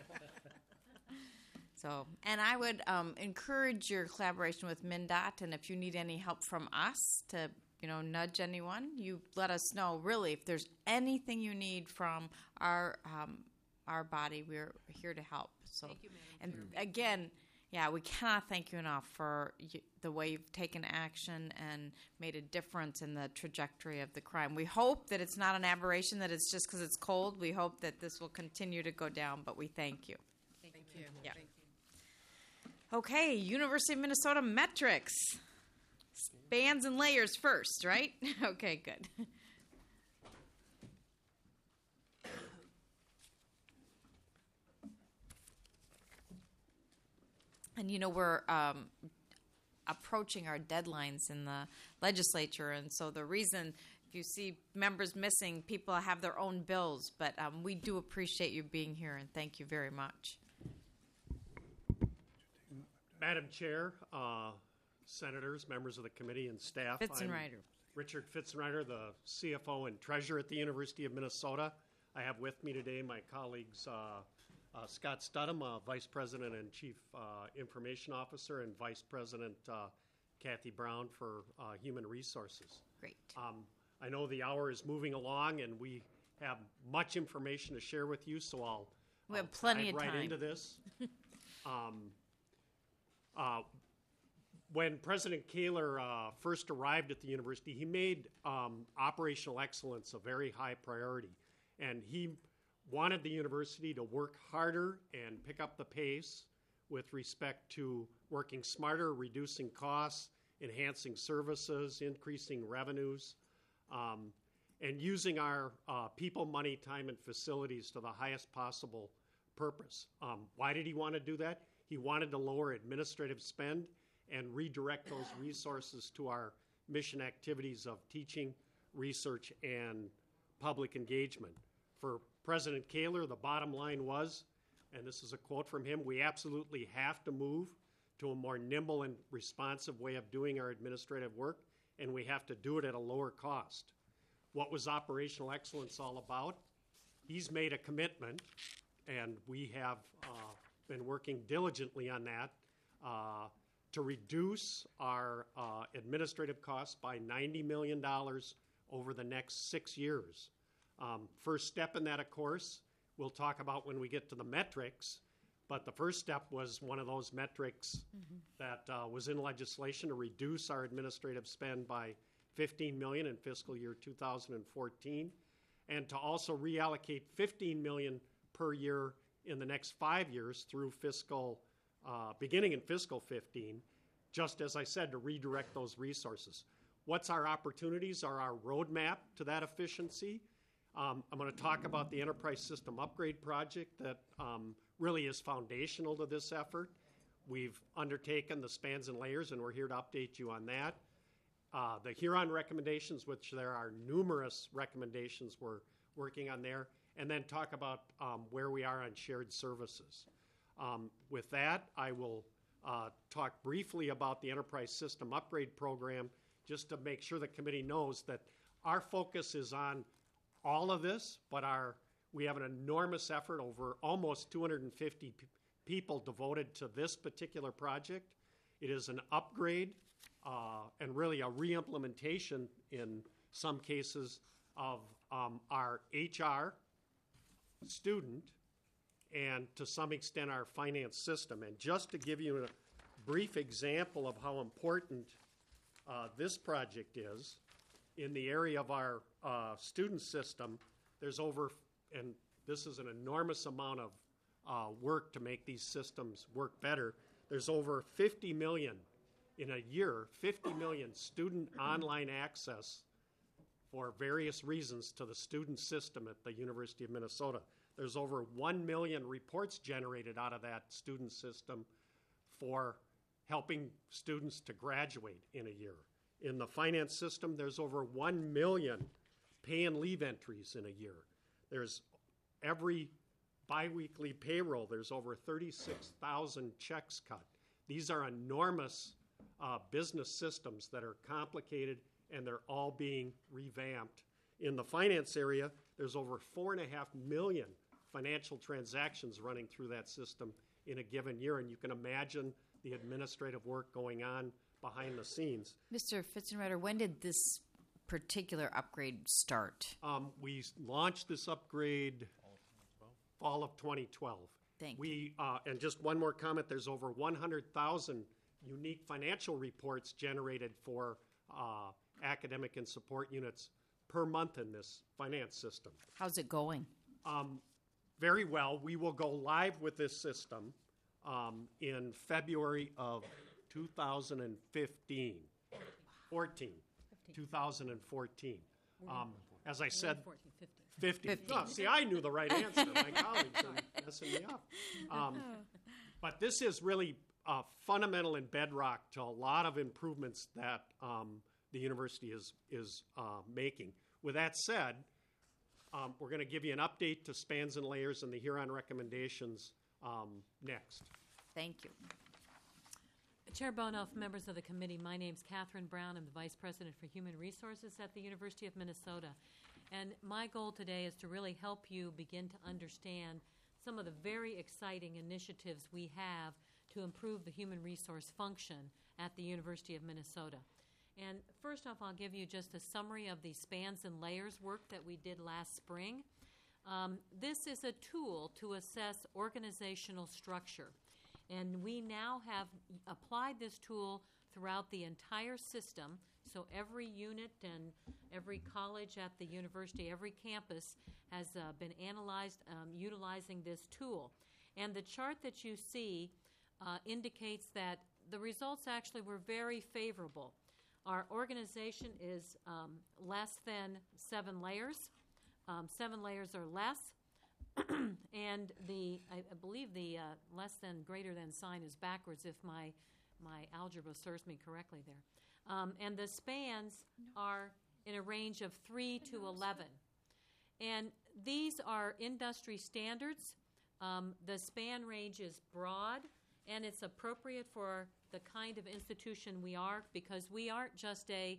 So, and I would encourage your collaboration with MnDOT, and if you need any help from us to nudge anyone, you let us know. Really, if there's anything you need from our body, we're here to help. So, thank you, Madam Chair. Again, we cannot thank you enough for the way you've taken action and made a difference in the trajectory of the crime. We hope that it's not an aberration, that it's just because it's cold. We hope that this will continue to go down, but we thank you. Thank you. Yeah. Thank you. Okay, University of Minnesota metrics. Bands and layers first, right? Okay, good. And we're approaching our deadlines in the legislature, and so the reason, if you see members missing, people have their own bills, but we do appreciate you being here, and thank you very much. Madam Chair, senators, members of the committee, and staff. Fitzenreiter. I'm Richard Fitzenreiter, the CFO and Treasurer at the University of Minnesota. I have with me today my colleagues Scott Studham, Vice President and Chief Information Officer, and Vice President Kathy Brown for Human Resources. Great. I know the hour is moving along, and we have much information to share with you, so I'll We have plenty dive of right time. into this. when President Kaler first arrived at the university, he made operational excellence a very high priority. And he wanted the university to work harder and pick up the pace with respect to working smarter, reducing costs, enhancing services, increasing revenues, and using our people, money, time, and facilities to the highest possible purpose. Why did he want to do that? He wanted to lower administrative spend and redirect those resources to our mission activities of teaching, research, and public engagement. For President Kaler, the bottom line was, and this is a quote from him, we absolutely have to move to a more nimble and responsive way of doing our administrative work, and we have to do it at a lower cost. What was operational excellence all about? He's made a commitment, and we have been working diligently on that, to reduce our administrative costs by $90 million over the next 6 years. First step in that, of course, we'll talk about when we get to the metrics, but the first step was one of those metrics that was in legislation to reduce our administrative spend by $15 million in fiscal year 2014, and to also reallocate $15 million per year in the next 5 years through beginning in fiscal 15, just as I said, to redirect those resources. What's our opportunities or our roadmap to that efficiency? I'm going to talk about the Enterprise System Upgrade Project that really is foundational to this effort. We've undertaken the spans and layers, and we're here to update you on that. The Huron recommendations, which there are numerous recommendations we're working on there, and then talk about where we are on shared services. With that, I will talk briefly about the Enterprise System Upgrade Program, just to make sure the committee knows that our focus is on all of this, but we have an enormous effort, over almost 250 people devoted to this particular project. It is an upgrade and really a re-implementation in some cases of our HR, student, and to some extent our finance system. And just to give you a brief example of how important this project is, in the area of our student system, there's and this is an enormous amount of work to make these systems work better. There's over 50 million in a year, 50 million student online access for various reasons to the student system at the University of Minnesota. There's over 1 million reports generated out of that student system for helping students to graduate in a year. In the finance system, there's over 1 million pay and leave entries in a year. There's every biweekly payroll, there's over 36,000 checks cut. These are enormous business systems that are complicated, and they're all being revamped. In the finance area, there's over 4.5 million financial transactions running through that system in a given year, and you can imagine the administrative work going on behind the scenes. Mr. Fitzenreiter, when did this particular upgrade start? We launched this upgrade fall of 2012. Thank you. And just one more comment, there's over 100,000 unique financial reports generated for academic and support units per month in this finance system. How's it going? Very well. We will go live with this system in February of 2014. As I said, 50. Oh, see, I knew the right answer. My colleagues are messing me up. But this is really fundamental and bedrock to a lot of improvements that the university is making. With that said, we're going to give you an update to spans and layers and the Huron recommendations next. Thank you. Chair Bonoff, members of the committee, my name's Catherine Brown. I'm the Vice President for Human Resources at the University of Minnesota. And my goal today is to really help you begin to understand some of the very exciting initiatives we have to improve the human resource function at the University of Minnesota. And first off, I'll give you just a summary of the spans and layers work that we did last spring. This is a tool to assess organizational structure. And we now have applied this tool throughout the entire system. So every unit and every college at the university, every campus has been analyzed utilizing this tool. And the chart that you see indicates that the results actually were very favorable. Our organization is less than 7 layers. 7 layers or less. And I believe the less than greater than sign is backwards if my algebra serves me correctly there. And the spans are in a range of 3 to 11. And these are industry standards. The span range is broad, and it's appropriate for the kind of institution we are, because we aren't just a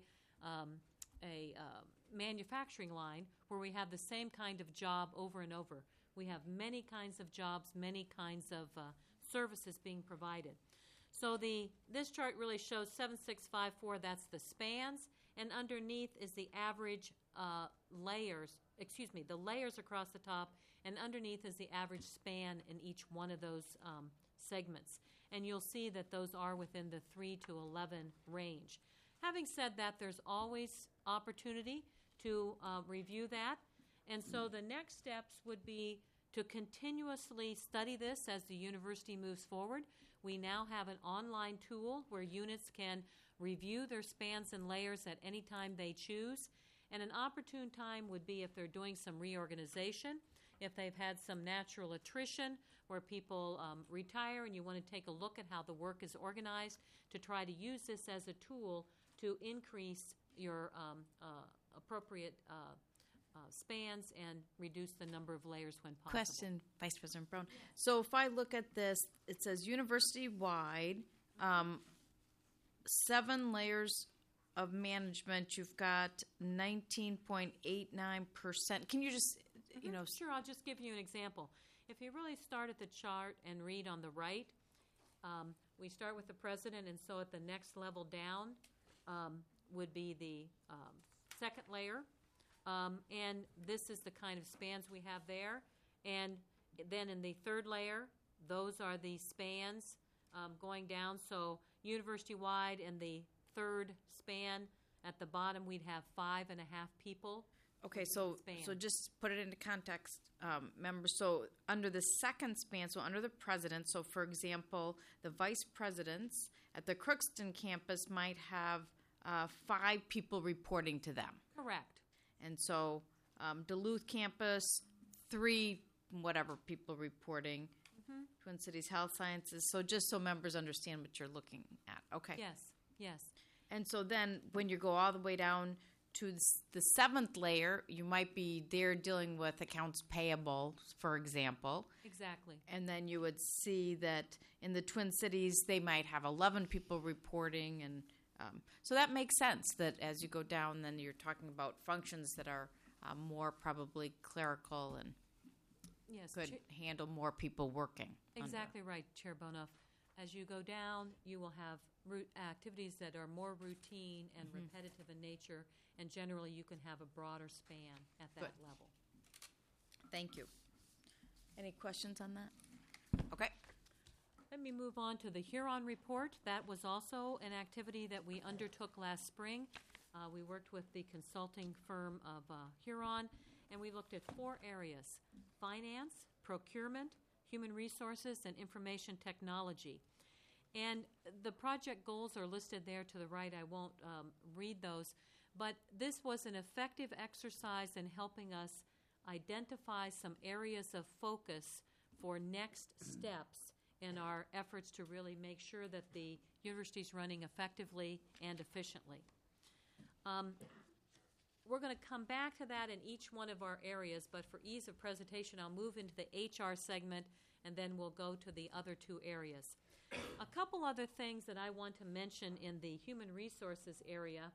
manufacturing line where we have the same kind of job over and over. We have many kinds of jobs, many kinds of services being provided. So this chart really shows 7654, that's the spans, and underneath is the average the layers across the top, and underneath is the average span in each one of those segments. And you'll see that those are within the 3 to 11 range. Having said that, there's always opportunity to review that. And so the next steps would be to continuously study this as the university moves forward. We now have an online tool where units can review their spans and layers at any time they choose. And an opportune time would be if they're doing some reorganization, if they've had some natural attrition where people retire and you want to take a look at how the work is organized, to try to use this as a tool to increase your appropriate spans and reduce the number of layers when possible. Question, Vice President Brown. So if I look at this, it says university-wide, 7 layers of management. You've got 19.89%. Can you just, Sure, I'll just give you an example. If you really start at the chart and read on the right, we start with the president, and so at the next level down would be the second layer. And this is the kind of spans we have there. And then in the third layer, those are the spans going down. So university-wide in the third span, at the bottom we'd have 5.5 people. Okay, so just put it into context, members. So under the second span, so under the president, so for example, the vice presidents at the Crookston campus might have 5 people reporting to them. Correct. And so Duluth campus, 3 whatever people reporting. Twin Cities Health Sciences. So just so members understand what you're looking at. Okay. Yes. And so then when you go all the way down to the 7th layer, you might be there dealing with accounts payable, for example. Exactly. And then you would see that in the Twin Cities, they might have 11 people reporting. And so that makes sense that as you go down, then you're talking about functions that are more probably clerical and could handle more people working. Exactly right, Chair Bonoff. As you go down, you will have activities that are more routine and repetitive in nature, and generally you can have a broader span at that level. Thank you. Any questions on that? Okay. Let me move on to the Huron report. That was also an activity that we undertook last spring. We worked with the consulting firm of Huron, and we looked at 4 areas: finance, procurement, human resources, and information technology. And the project goals are listed there to the right. I won't read those. But this was an effective exercise in helping us identify some areas of focus for next steps in our efforts to really make sure that the university is running effectively and efficiently. We're going to come back to that in each one of our areas, but for ease of presentation, I'll move into the HR segment, and then we'll go to the other 2 areas. A couple other things that I want to mention in the human resources area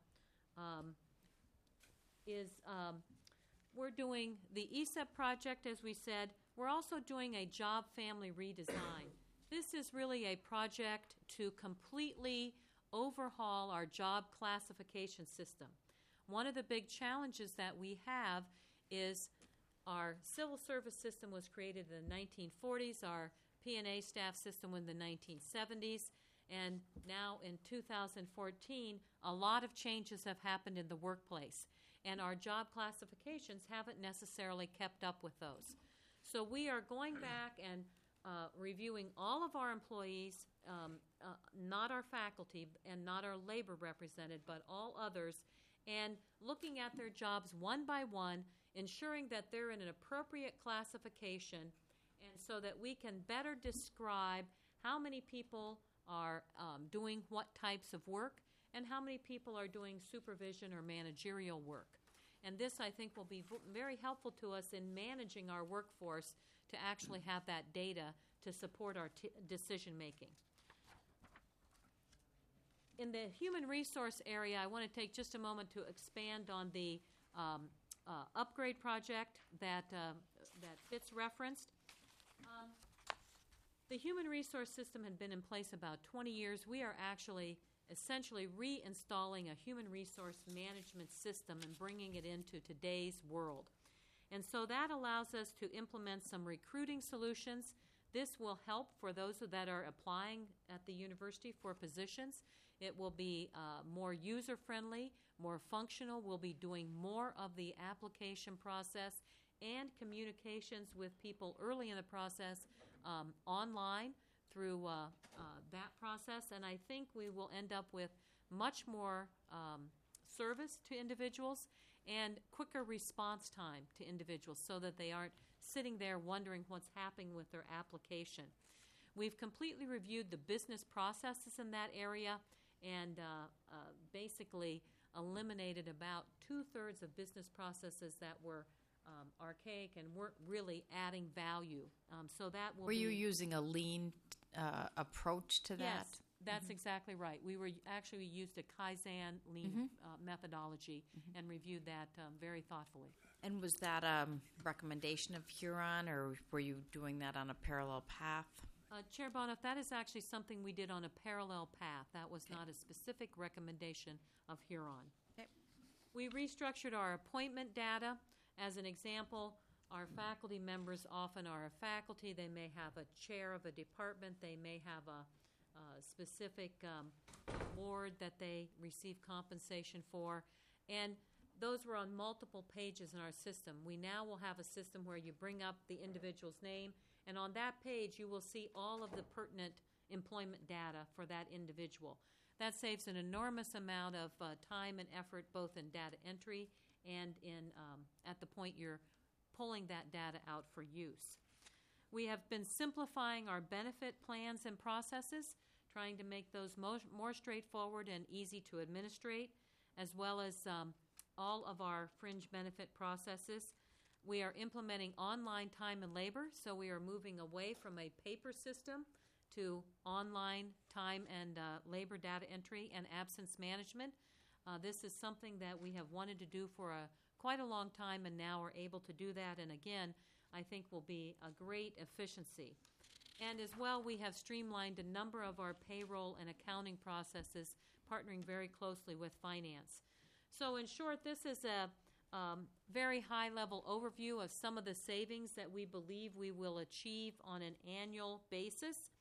is we're doing the ESEP project, as we said. We're also doing a job family redesign. This is really a project to completely overhaul our job classification system. One of the big challenges that we have is our civil service system was created in the 1940s. Our P&A staff system in the 1970s, and now in 2014, a lot of changes have happened in the workplace, and our job classifications haven't necessarily kept up with those. So we are going back and reviewing all of our employees, not our faculty and not our labor represented, but all others, and looking at their jobs one by one, ensuring that they're in an appropriate classification, and so that we can better describe how many people are doing what types of work and how many people are doing supervision or managerial work. And this, I think, will be very helpful to us in managing our workforce to actually have that data to support our decision making. In the human resource area, I want to take just a moment to expand on the upgrade project that Fitz referenced. The human resource system had been in place about 20 years. We are actually essentially reinstalling a human resource management system and bringing it into today's world. And so that allows us to implement some recruiting solutions. This will help for those that are applying at the university for positions. It will be more user-friendly, more functional. We'll be doing more of the application process and communications with people early in the process online through that process. And I think we will end up with much more service to individuals and quicker response time to individuals so that they aren't sitting there wondering what's happening with their application. We've completely reviewed the business processes in that area and basically eliminated about 2/3 of business processes that were archaic and weren't really adding value. So that will Were you be using a lean approach to that? Yes, that's exactly right. We used a Kaizen lean methodology and reviewed that very thoughtfully. And was that a recommendation of Huron, or were you doing that on a parallel path? Chair Bonoff, that is actually something we did on a parallel path. That was not a specific recommendation of Huron. Okay. We restructured our appointment data. As an example, our faculty members often are a faculty. They may have a chair of a department. They may have a specific award that they receive compensation for. And those were on multiple pages in our system. We now will have a system where you bring up the individual's name, and on that page you will see all of the pertinent employment data for that individual. That saves an enormous amount of time and effort both in data entry and in at the point you're pulling that data out for use. We have been simplifying our benefit plans and processes, trying to make those more straightforward and easy to administrate, as well as all of our fringe benefit processes. We are implementing online time and labor, so we are moving away from a paper system to online time and labor data entry and absence management. This is something that we have wanted to do for quite a long time, and now we're able to do that, and again, I think will be a great efficiency. And as well, we have streamlined a number of our payroll and accounting processes, partnering very closely with finance. So in short, this is a very high-level overview of some of the savings that we believe we will achieve on an annual basis.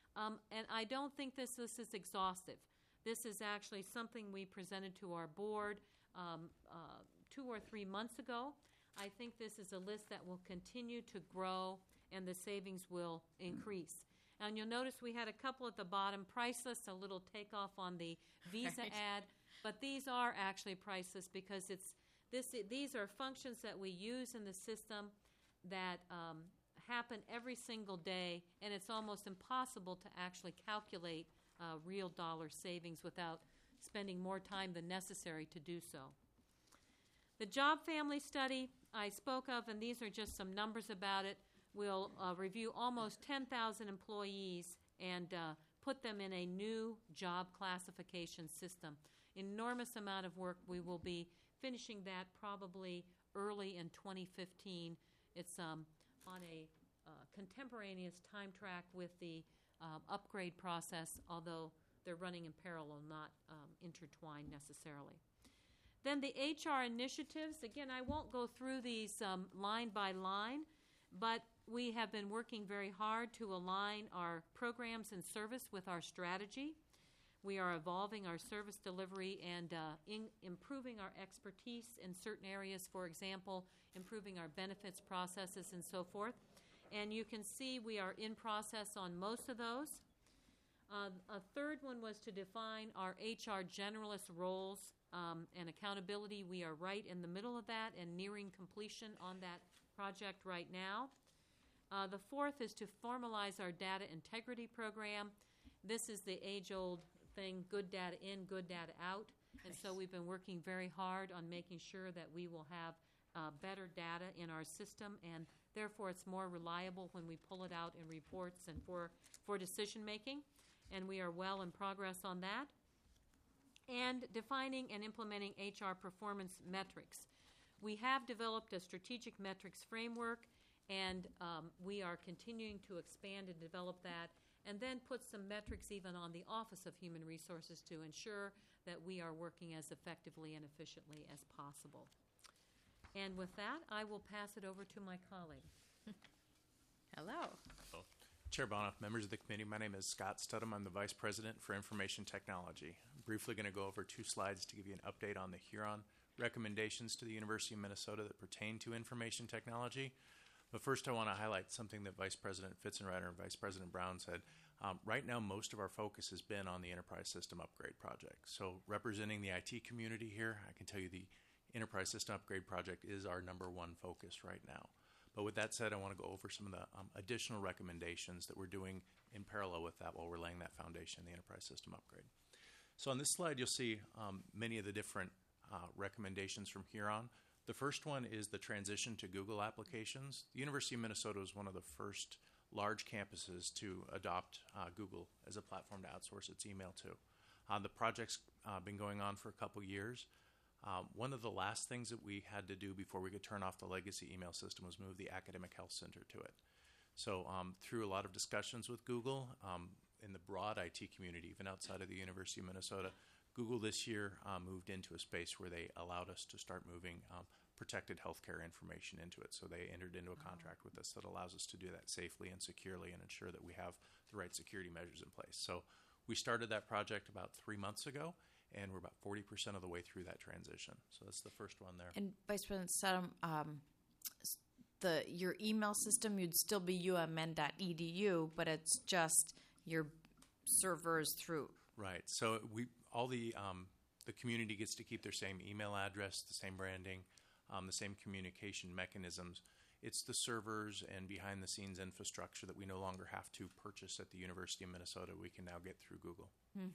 And I don't think this is exhaustive. This is actually something we presented to our board 2 or 3 months ago. I think this is a list that will continue to grow and the savings will increase. And you'll notice we had a couple at the bottom, priceless, a little takeoff on the Visa ad, but these are actually priceless because these are functions that we use in the system that happen every single day, and it's almost impossible to actually calculate real dollar savings without spending more time than necessary to do so. The job family study I spoke of, and these are just some numbers about it, will review almost 10,000 employees and put them in a new job classification system. Enormous amount of work. We will be finishing that probably early in 2015. It's on a contemporaneous time track with the upgrade process, although they're running in parallel, not intertwined necessarily. Then the HR initiatives, again, I won't go through these line by line, but we have been working very hard to align our programs and service with our strategy. We are evolving our service delivery and improving our expertise in certain areas, for example, improving our benefits processes and so forth. And you can see we are in process on most of those. A third one was to define our HR generalist roles and accountability. We are right in the middle of that and nearing completion on that project right now. The fourth is to formalize our data integrity program. This is the age-old thing, good data in, good data out. And so we've been working very hard on making sure that we will have better data in our system, and therefore it's more reliable when we pull it out in reports and for decision making. And we are well in progress on that. And defining and implementing HR performance metrics. We have developed a strategic metrics framework, and we are continuing to expand and develop that, and then put some metrics even on the Office of Human Resources to ensure that we are working as effectively and efficiently as possible. And with that, I will pass it over to my colleague. Hello. Chair Bonoff, members of the committee, my name is Scott Studham. I'm the Vice President for Information Technology. I'm briefly going to go over 2 slides to give you an update on the Huron recommendations to the University of Minnesota that pertain to information technology. But first I want to highlight something that Vice President Fitzenreiter and Vice President Brown said. Right now most of our focus has been on the Enterprise System Upgrade Project. So representing the IT community here, I can tell you the Enterprise System Upgrade Project is our #1 focus right now. But with that said, I want to go over some of the additional recommendations that we're doing in parallel with that while we're laying that foundation in the Enterprise System Upgrade. So on this slide, you'll see many of the different recommendations from Huron. The first one is the transition to Google applications. The University of Minnesota is one of the first large campuses to adopt Google as a platform to outsource its email to. The project's been going on for a couple years. One of the last things that we had to do before we could turn off the legacy email system was move the Academic Health Center to it. So through a lot of discussions with Google in the broad IT community, even outside of the University of Minnesota, Google this year moved into a space where they allowed us to start moving protected healthcare information into it. So they entered into a contract with us that allows us to do that safely and securely and ensure that we have the right security measures in place. So we started that project about 3 months ago, and we're about 40% of the way through that transition. So that's the first one there. And Vice President Studham, your email system, you'd still be umn.edu, but it's just your servers through. Right. So all the community gets to keep their same email address, the same branding, the same communication mechanisms. It's the servers and behind-the-scenes infrastructure that we no longer have to purchase at the University of Minnesota. We can now get through Google.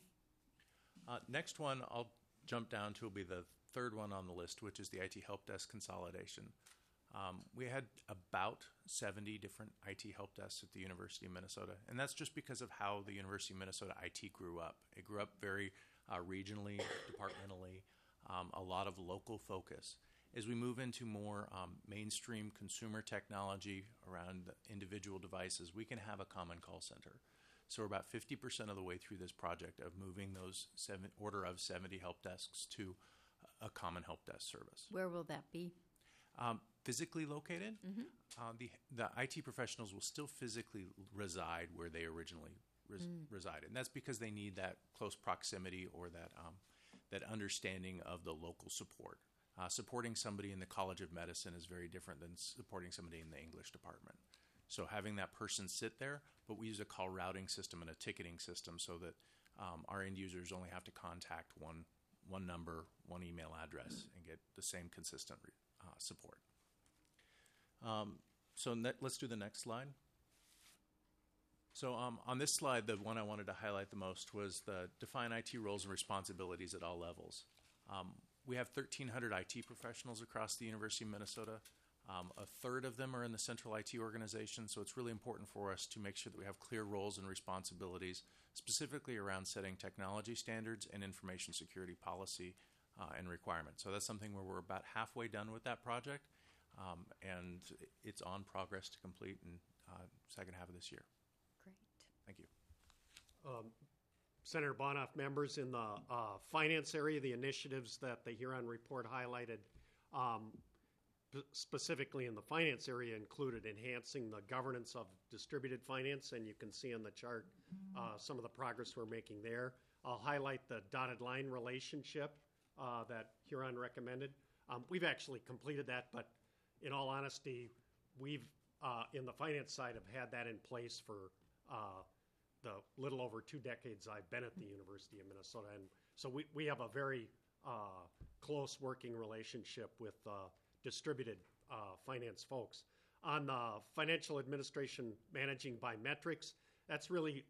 Next one I'll jump down to will be the third one on the list, which is the IT Help Desk consolidation. We had about 70 different IT help desks at the University of Minnesota, and that's just because of how the University of Minnesota IT grew up. It grew up very regionally, departmentally, a lot of local focus. As we move into more mainstream consumer technology around individual devices, we can have a common call center. So we're about 50% of the way through this project of moving those order of 70 help desks to a common help desk service. Where will that be? Physically located. The IT professionals will still physically reside where they originally resided. And that's because they need that close proximity or that understanding of the local support. Supporting somebody in the College of Medicine is very different than supporting somebody in the English department. So having that person sit there, but we use a call routing system and a ticketing system so that our end users only have to contact one number, one email address, and get the same consistent support. Let's do the next slide. So on this slide, the one I wanted to highlight the most was the define IT roles and responsibilities at all levels. We have 1,300 IT professionals across the University of Minnesota. A third of them are in the central IT organization, so it's really important for us to make sure that we have clear roles and responsibilities, specifically around setting technology standards and information security policy and requirements. So that's something where we're about halfway done with that project, and it's on progress to complete in second half of this year. Great. Thank you. Senator Bonoff, members, in the finance area, the initiatives that the Huron report highlighted, specifically in the finance area, included enhancing the governance of distributed finance, and you can see on the chart some of the progress we're making there. I'll highlight the dotted line relationship that Huron recommended. We've actually completed that, but in all honesty, we've, in the finance side, have had that in place for the little over 2 decades I've been at the University of Minnesota. And so we have a very close working relationship with distributed finance folks. On the financial administration managing by metrics, that's really,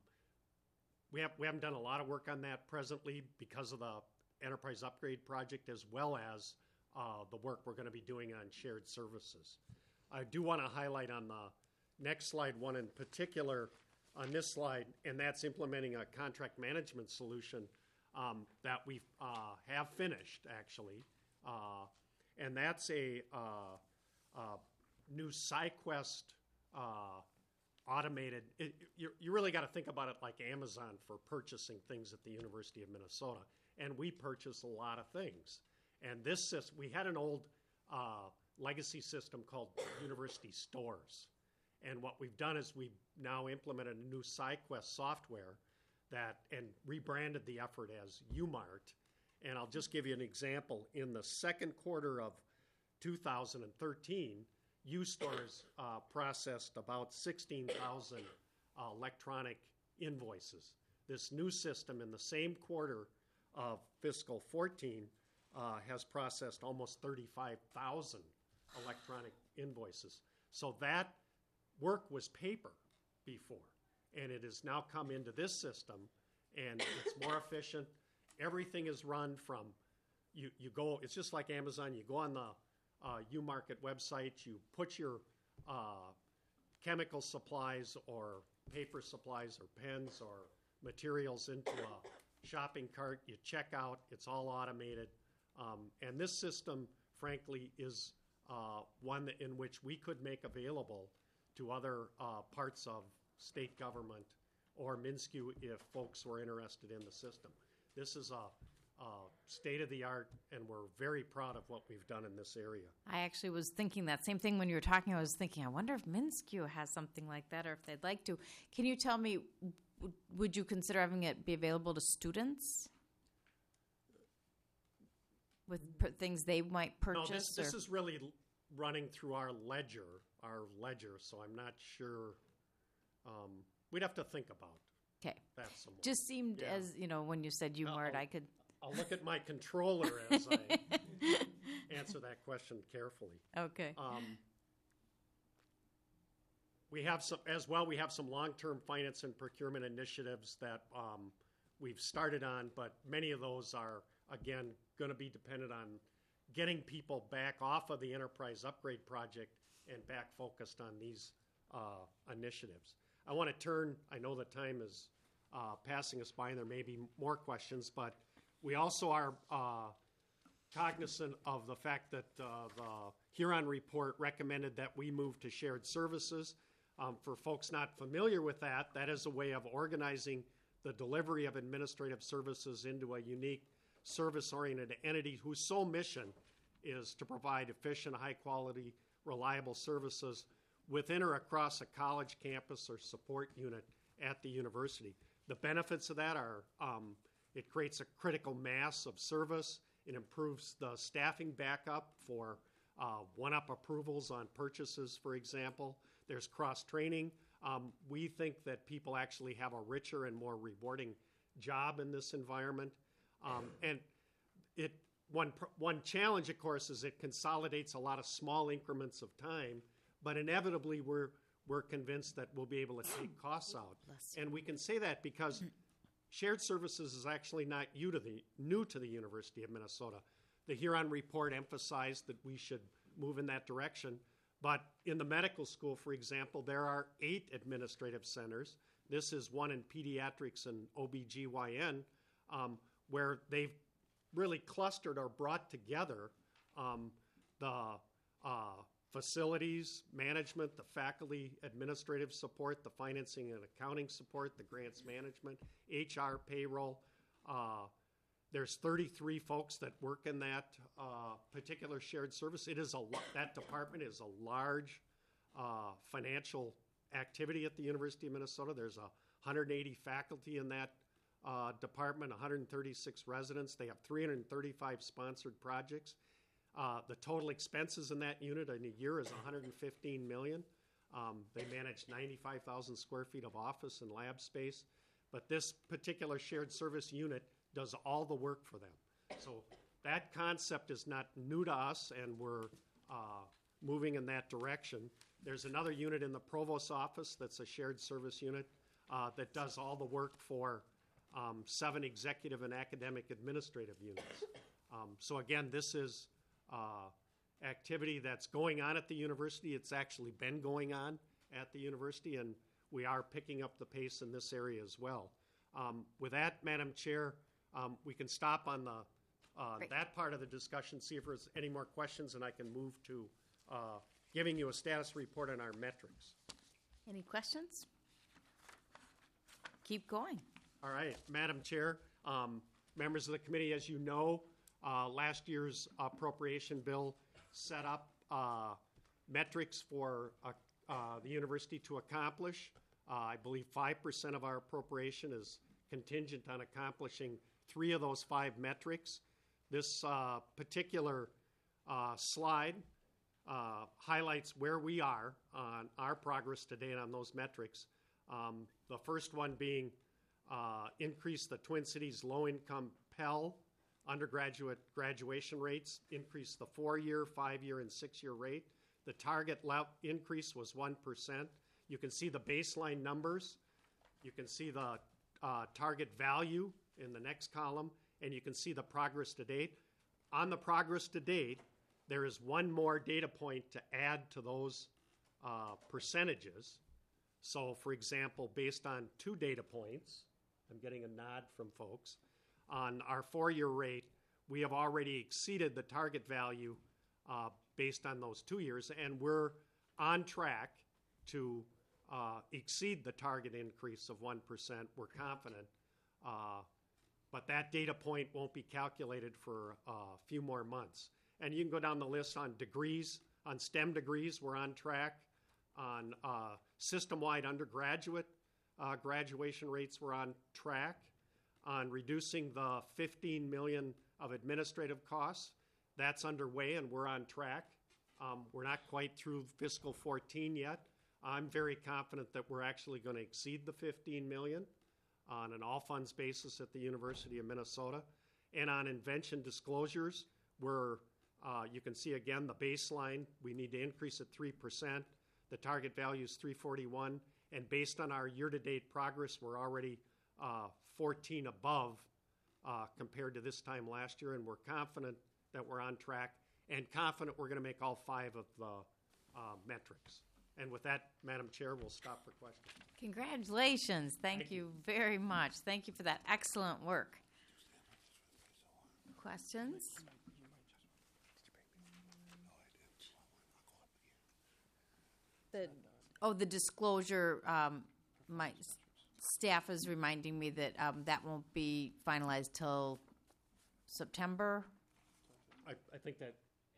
we haven't done a lot of work on that presently because of the enterprise upgrade project, as well as the work we're going to be doing on shared services. I do want to highlight on the next slide one in particular on this slide, and that's implementing a contract management solution that we have finished, actually. And that's a new SciQuest automated. You really got to think about it like Amazon for purchasing things at the University of Minnesota. And we purchase a lot of things. And this system, we had an old legacy system called University Stores. And what we've done is we've now implemented a new SciQuest software that, and rebranded the effort as UMART. And I'll just give you an example. In the second quarter of 2013, U-Stores processed about 16,000 electronic invoices. This new system in the same quarter of fiscal 14 has processed almost 35,000 electronic invoices. So that work was paper before, and it has now come into this system, and it's more efficient. Everything is run from, you go, it's just like Amazon, you go on the UMarket website, you put your chemical supplies or paper supplies or pens or materials into a shopping cart, you check out, it's all automated. And this system, frankly, is one in which we could make available to other parts of state government or MnSCU if folks were interested in the system. This is a state-of-the-art, and we're very proud of what we've done in this area. I actually was thinking that same thing when you were talking. I was thinking, I wonder if MnSCU has something like that, or if they'd like to. Can you tell me, would you consider having it be available to students with things they might purchase? No, this is really running through our ledger, so I'm not sure. We'd have to think about that some more. Just seemed as, when you said UMART, I could... I'll look at my controller as I answer that question carefully. Okay. We have some long-term finance and procurement initiatives that we've started on, but many of those are, again, going to be dependent on getting people back off of the enterprise upgrade project and back focused on these initiatives. I want to turn, I know the time is passing us by and there may be more questions, but we also are cognizant of the fact that the Huron report recommended that we move to shared services. For folks not familiar with that, that is a way of organizing the delivery of administrative services into a unique service-oriented entity whose sole mission is to provide efficient, high-quality, reliable services within or across a college campus or support unit at the university. The benefits of that are it creates a critical mass of service. It improves the staffing backup for one-up approvals on purchases, for example. There's cross-training. We think that people actually have a richer and more rewarding job in this environment. And one challenge, of course, is it consolidates a lot of small increments of time, but inevitably we're convinced that we'll be able to take costs out. And we can say that because shared services is actually not new to the University of Minnesota. The Huron report emphasized that we should move in that direction. But in the medical school, for example, there are 8 administrative centers. This is one in pediatrics and OBGYN, where they've really clustered or brought together the facilities management, the faculty administrative support, the financing and accounting support, the grants management, HR, payroll, There's 33 folks that work in that particular shared service. It is that department is a large financial activity at the University of Minnesota. There's 180 faculty in that department, 136 residents. They have 335 sponsored projects. The total expenses in that unit in a year is $115 million. They manage 95,000 square feet of office and lab space. But this particular shared service unit does all the work for them. So that concept is not new to us, and we're moving in that direction. There's another unit in the provost's office that's a shared service unit that does all the work for 7 executive and academic administrative units. So again, this is activity that's going on at the university. It's actually been going on at the university, and we are picking up the pace in this area as well. With that, Madam Chair, we can stop on that part of the discussion, see if there's any more questions, and I can move to giving you a status report on our metrics. Any questions? Keep going. All right, Madam Chair, members of the committee, as you know, last year's appropriation bill set up metrics for the university to accomplish. I believe 5% of our appropriation is contingent on accomplishing 3 of those 5 metrics. This particular slide highlights where we are on our progress to date on those metrics. The first one being increase the Twin Cities low-income Pell undergraduate graduation rates, increase the 4-year, 5-year, and 6-year rate. The target increase was 1%. You can see the baseline numbers. You can see the target value in the next column, and you can see the progress to date. On the progress to date, there is one more data point to add to those percentages. So, for example, based on 2 data points, I'm getting a nod from folks, on our 4-year rate, we have already exceeded the target value based on those 2 years, and we're on track to exceed the target increase of 1%. We're confident. But that data point won't be calculated for a few more months. And you can go down the list on degrees. On STEM degrees, we're on track. On system-wide undergraduate graduation rates, we're on track. On reducing the $15 million of administrative costs, that's underway, and we're on track. We're not quite through fiscal 14 yet. I'm very confident that we're actually going to exceed the $15 million on an all-funds basis at the University of Minnesota. And on invention disclosures, you can see again the baseline. We need to increase at 3%. The target value is 341. And based on our year-to-date progress, we're already 14 above compared to this time last year. And we're confident that we're on track and confident we're going to make all 5 of the metrics. And with that, Madam Chair, we'll stop for questions. Congratulations. Thank you very much. Thank you for that excellent work. Questions? The disclosure, my staff is reminding me that that won't be finalized till September. I think that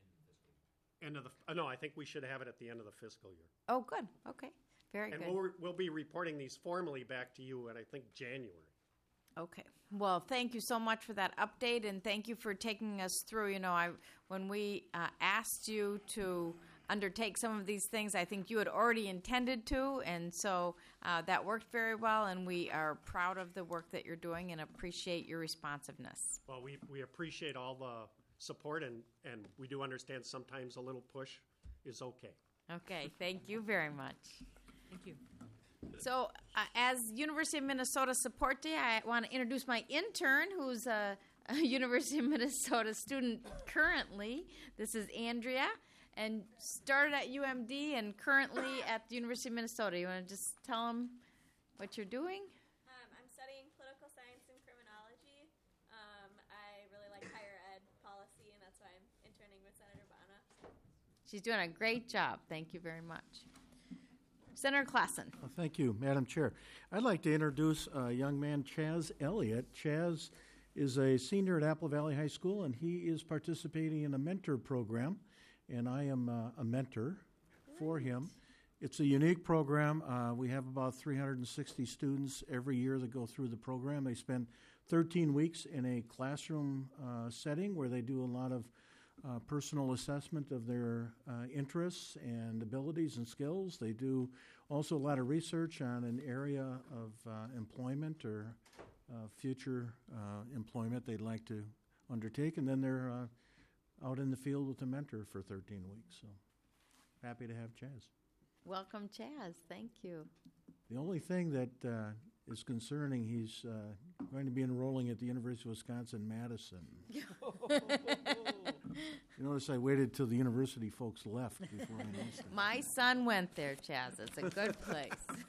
I think we should have it at the end of the fiscal year. Oh, good. Okay. Very good. And we'll be reporting these formally back to you in, I think, January. Okay. Well, thank you so much for that update, and thank you for taking us through. When we asked you to undertake some of these things, I think you had already intended to, and so that worked very well, and we are proud of the work that you're doing and appreciate your responsiveness. Well, we appreciate all the support, and we do understand sometimes a little push is okay. Okay. Thank you very much. Thank you. So, as University of Minnesota Support Day, I want to introduce my intern, who's a University of Minnesota student currently. This is Andrea, and started at UMD and currently at the University of Minnesota. You want to just tell them what you're doing? I'm studying political science and criminology. I really like higher ed policy, and that's why I'm interning with Senator Bonoff. She's doing a great job. Thank you very much. Senator Klassen. Well, thank you, Madam Chair. I'd like to introduce a young man, Chaz Elliott. Chaz is a senior at Apple Valley High School, and he is participating in a mentor program, and I am a mentor for him. It's a unique program. We have about 360 students every year that go through the program. They spend 13 weeks in a classroom setting where they do a lot of personal assessment of their interests and abilities and skills. They do also a lot of research on an area of employment or future employment they'd like to undertake, and then they're out in the field with a mentor for 13 weeks. So happy to have Chaz. Welcome, Chaz. Thank you. The only thing that is concerning, he's going to be enrolling at the University of Wisconsin-Madison. You notice I waited till the university folks left before I announced it. My son went there, Chaz. It's a good place.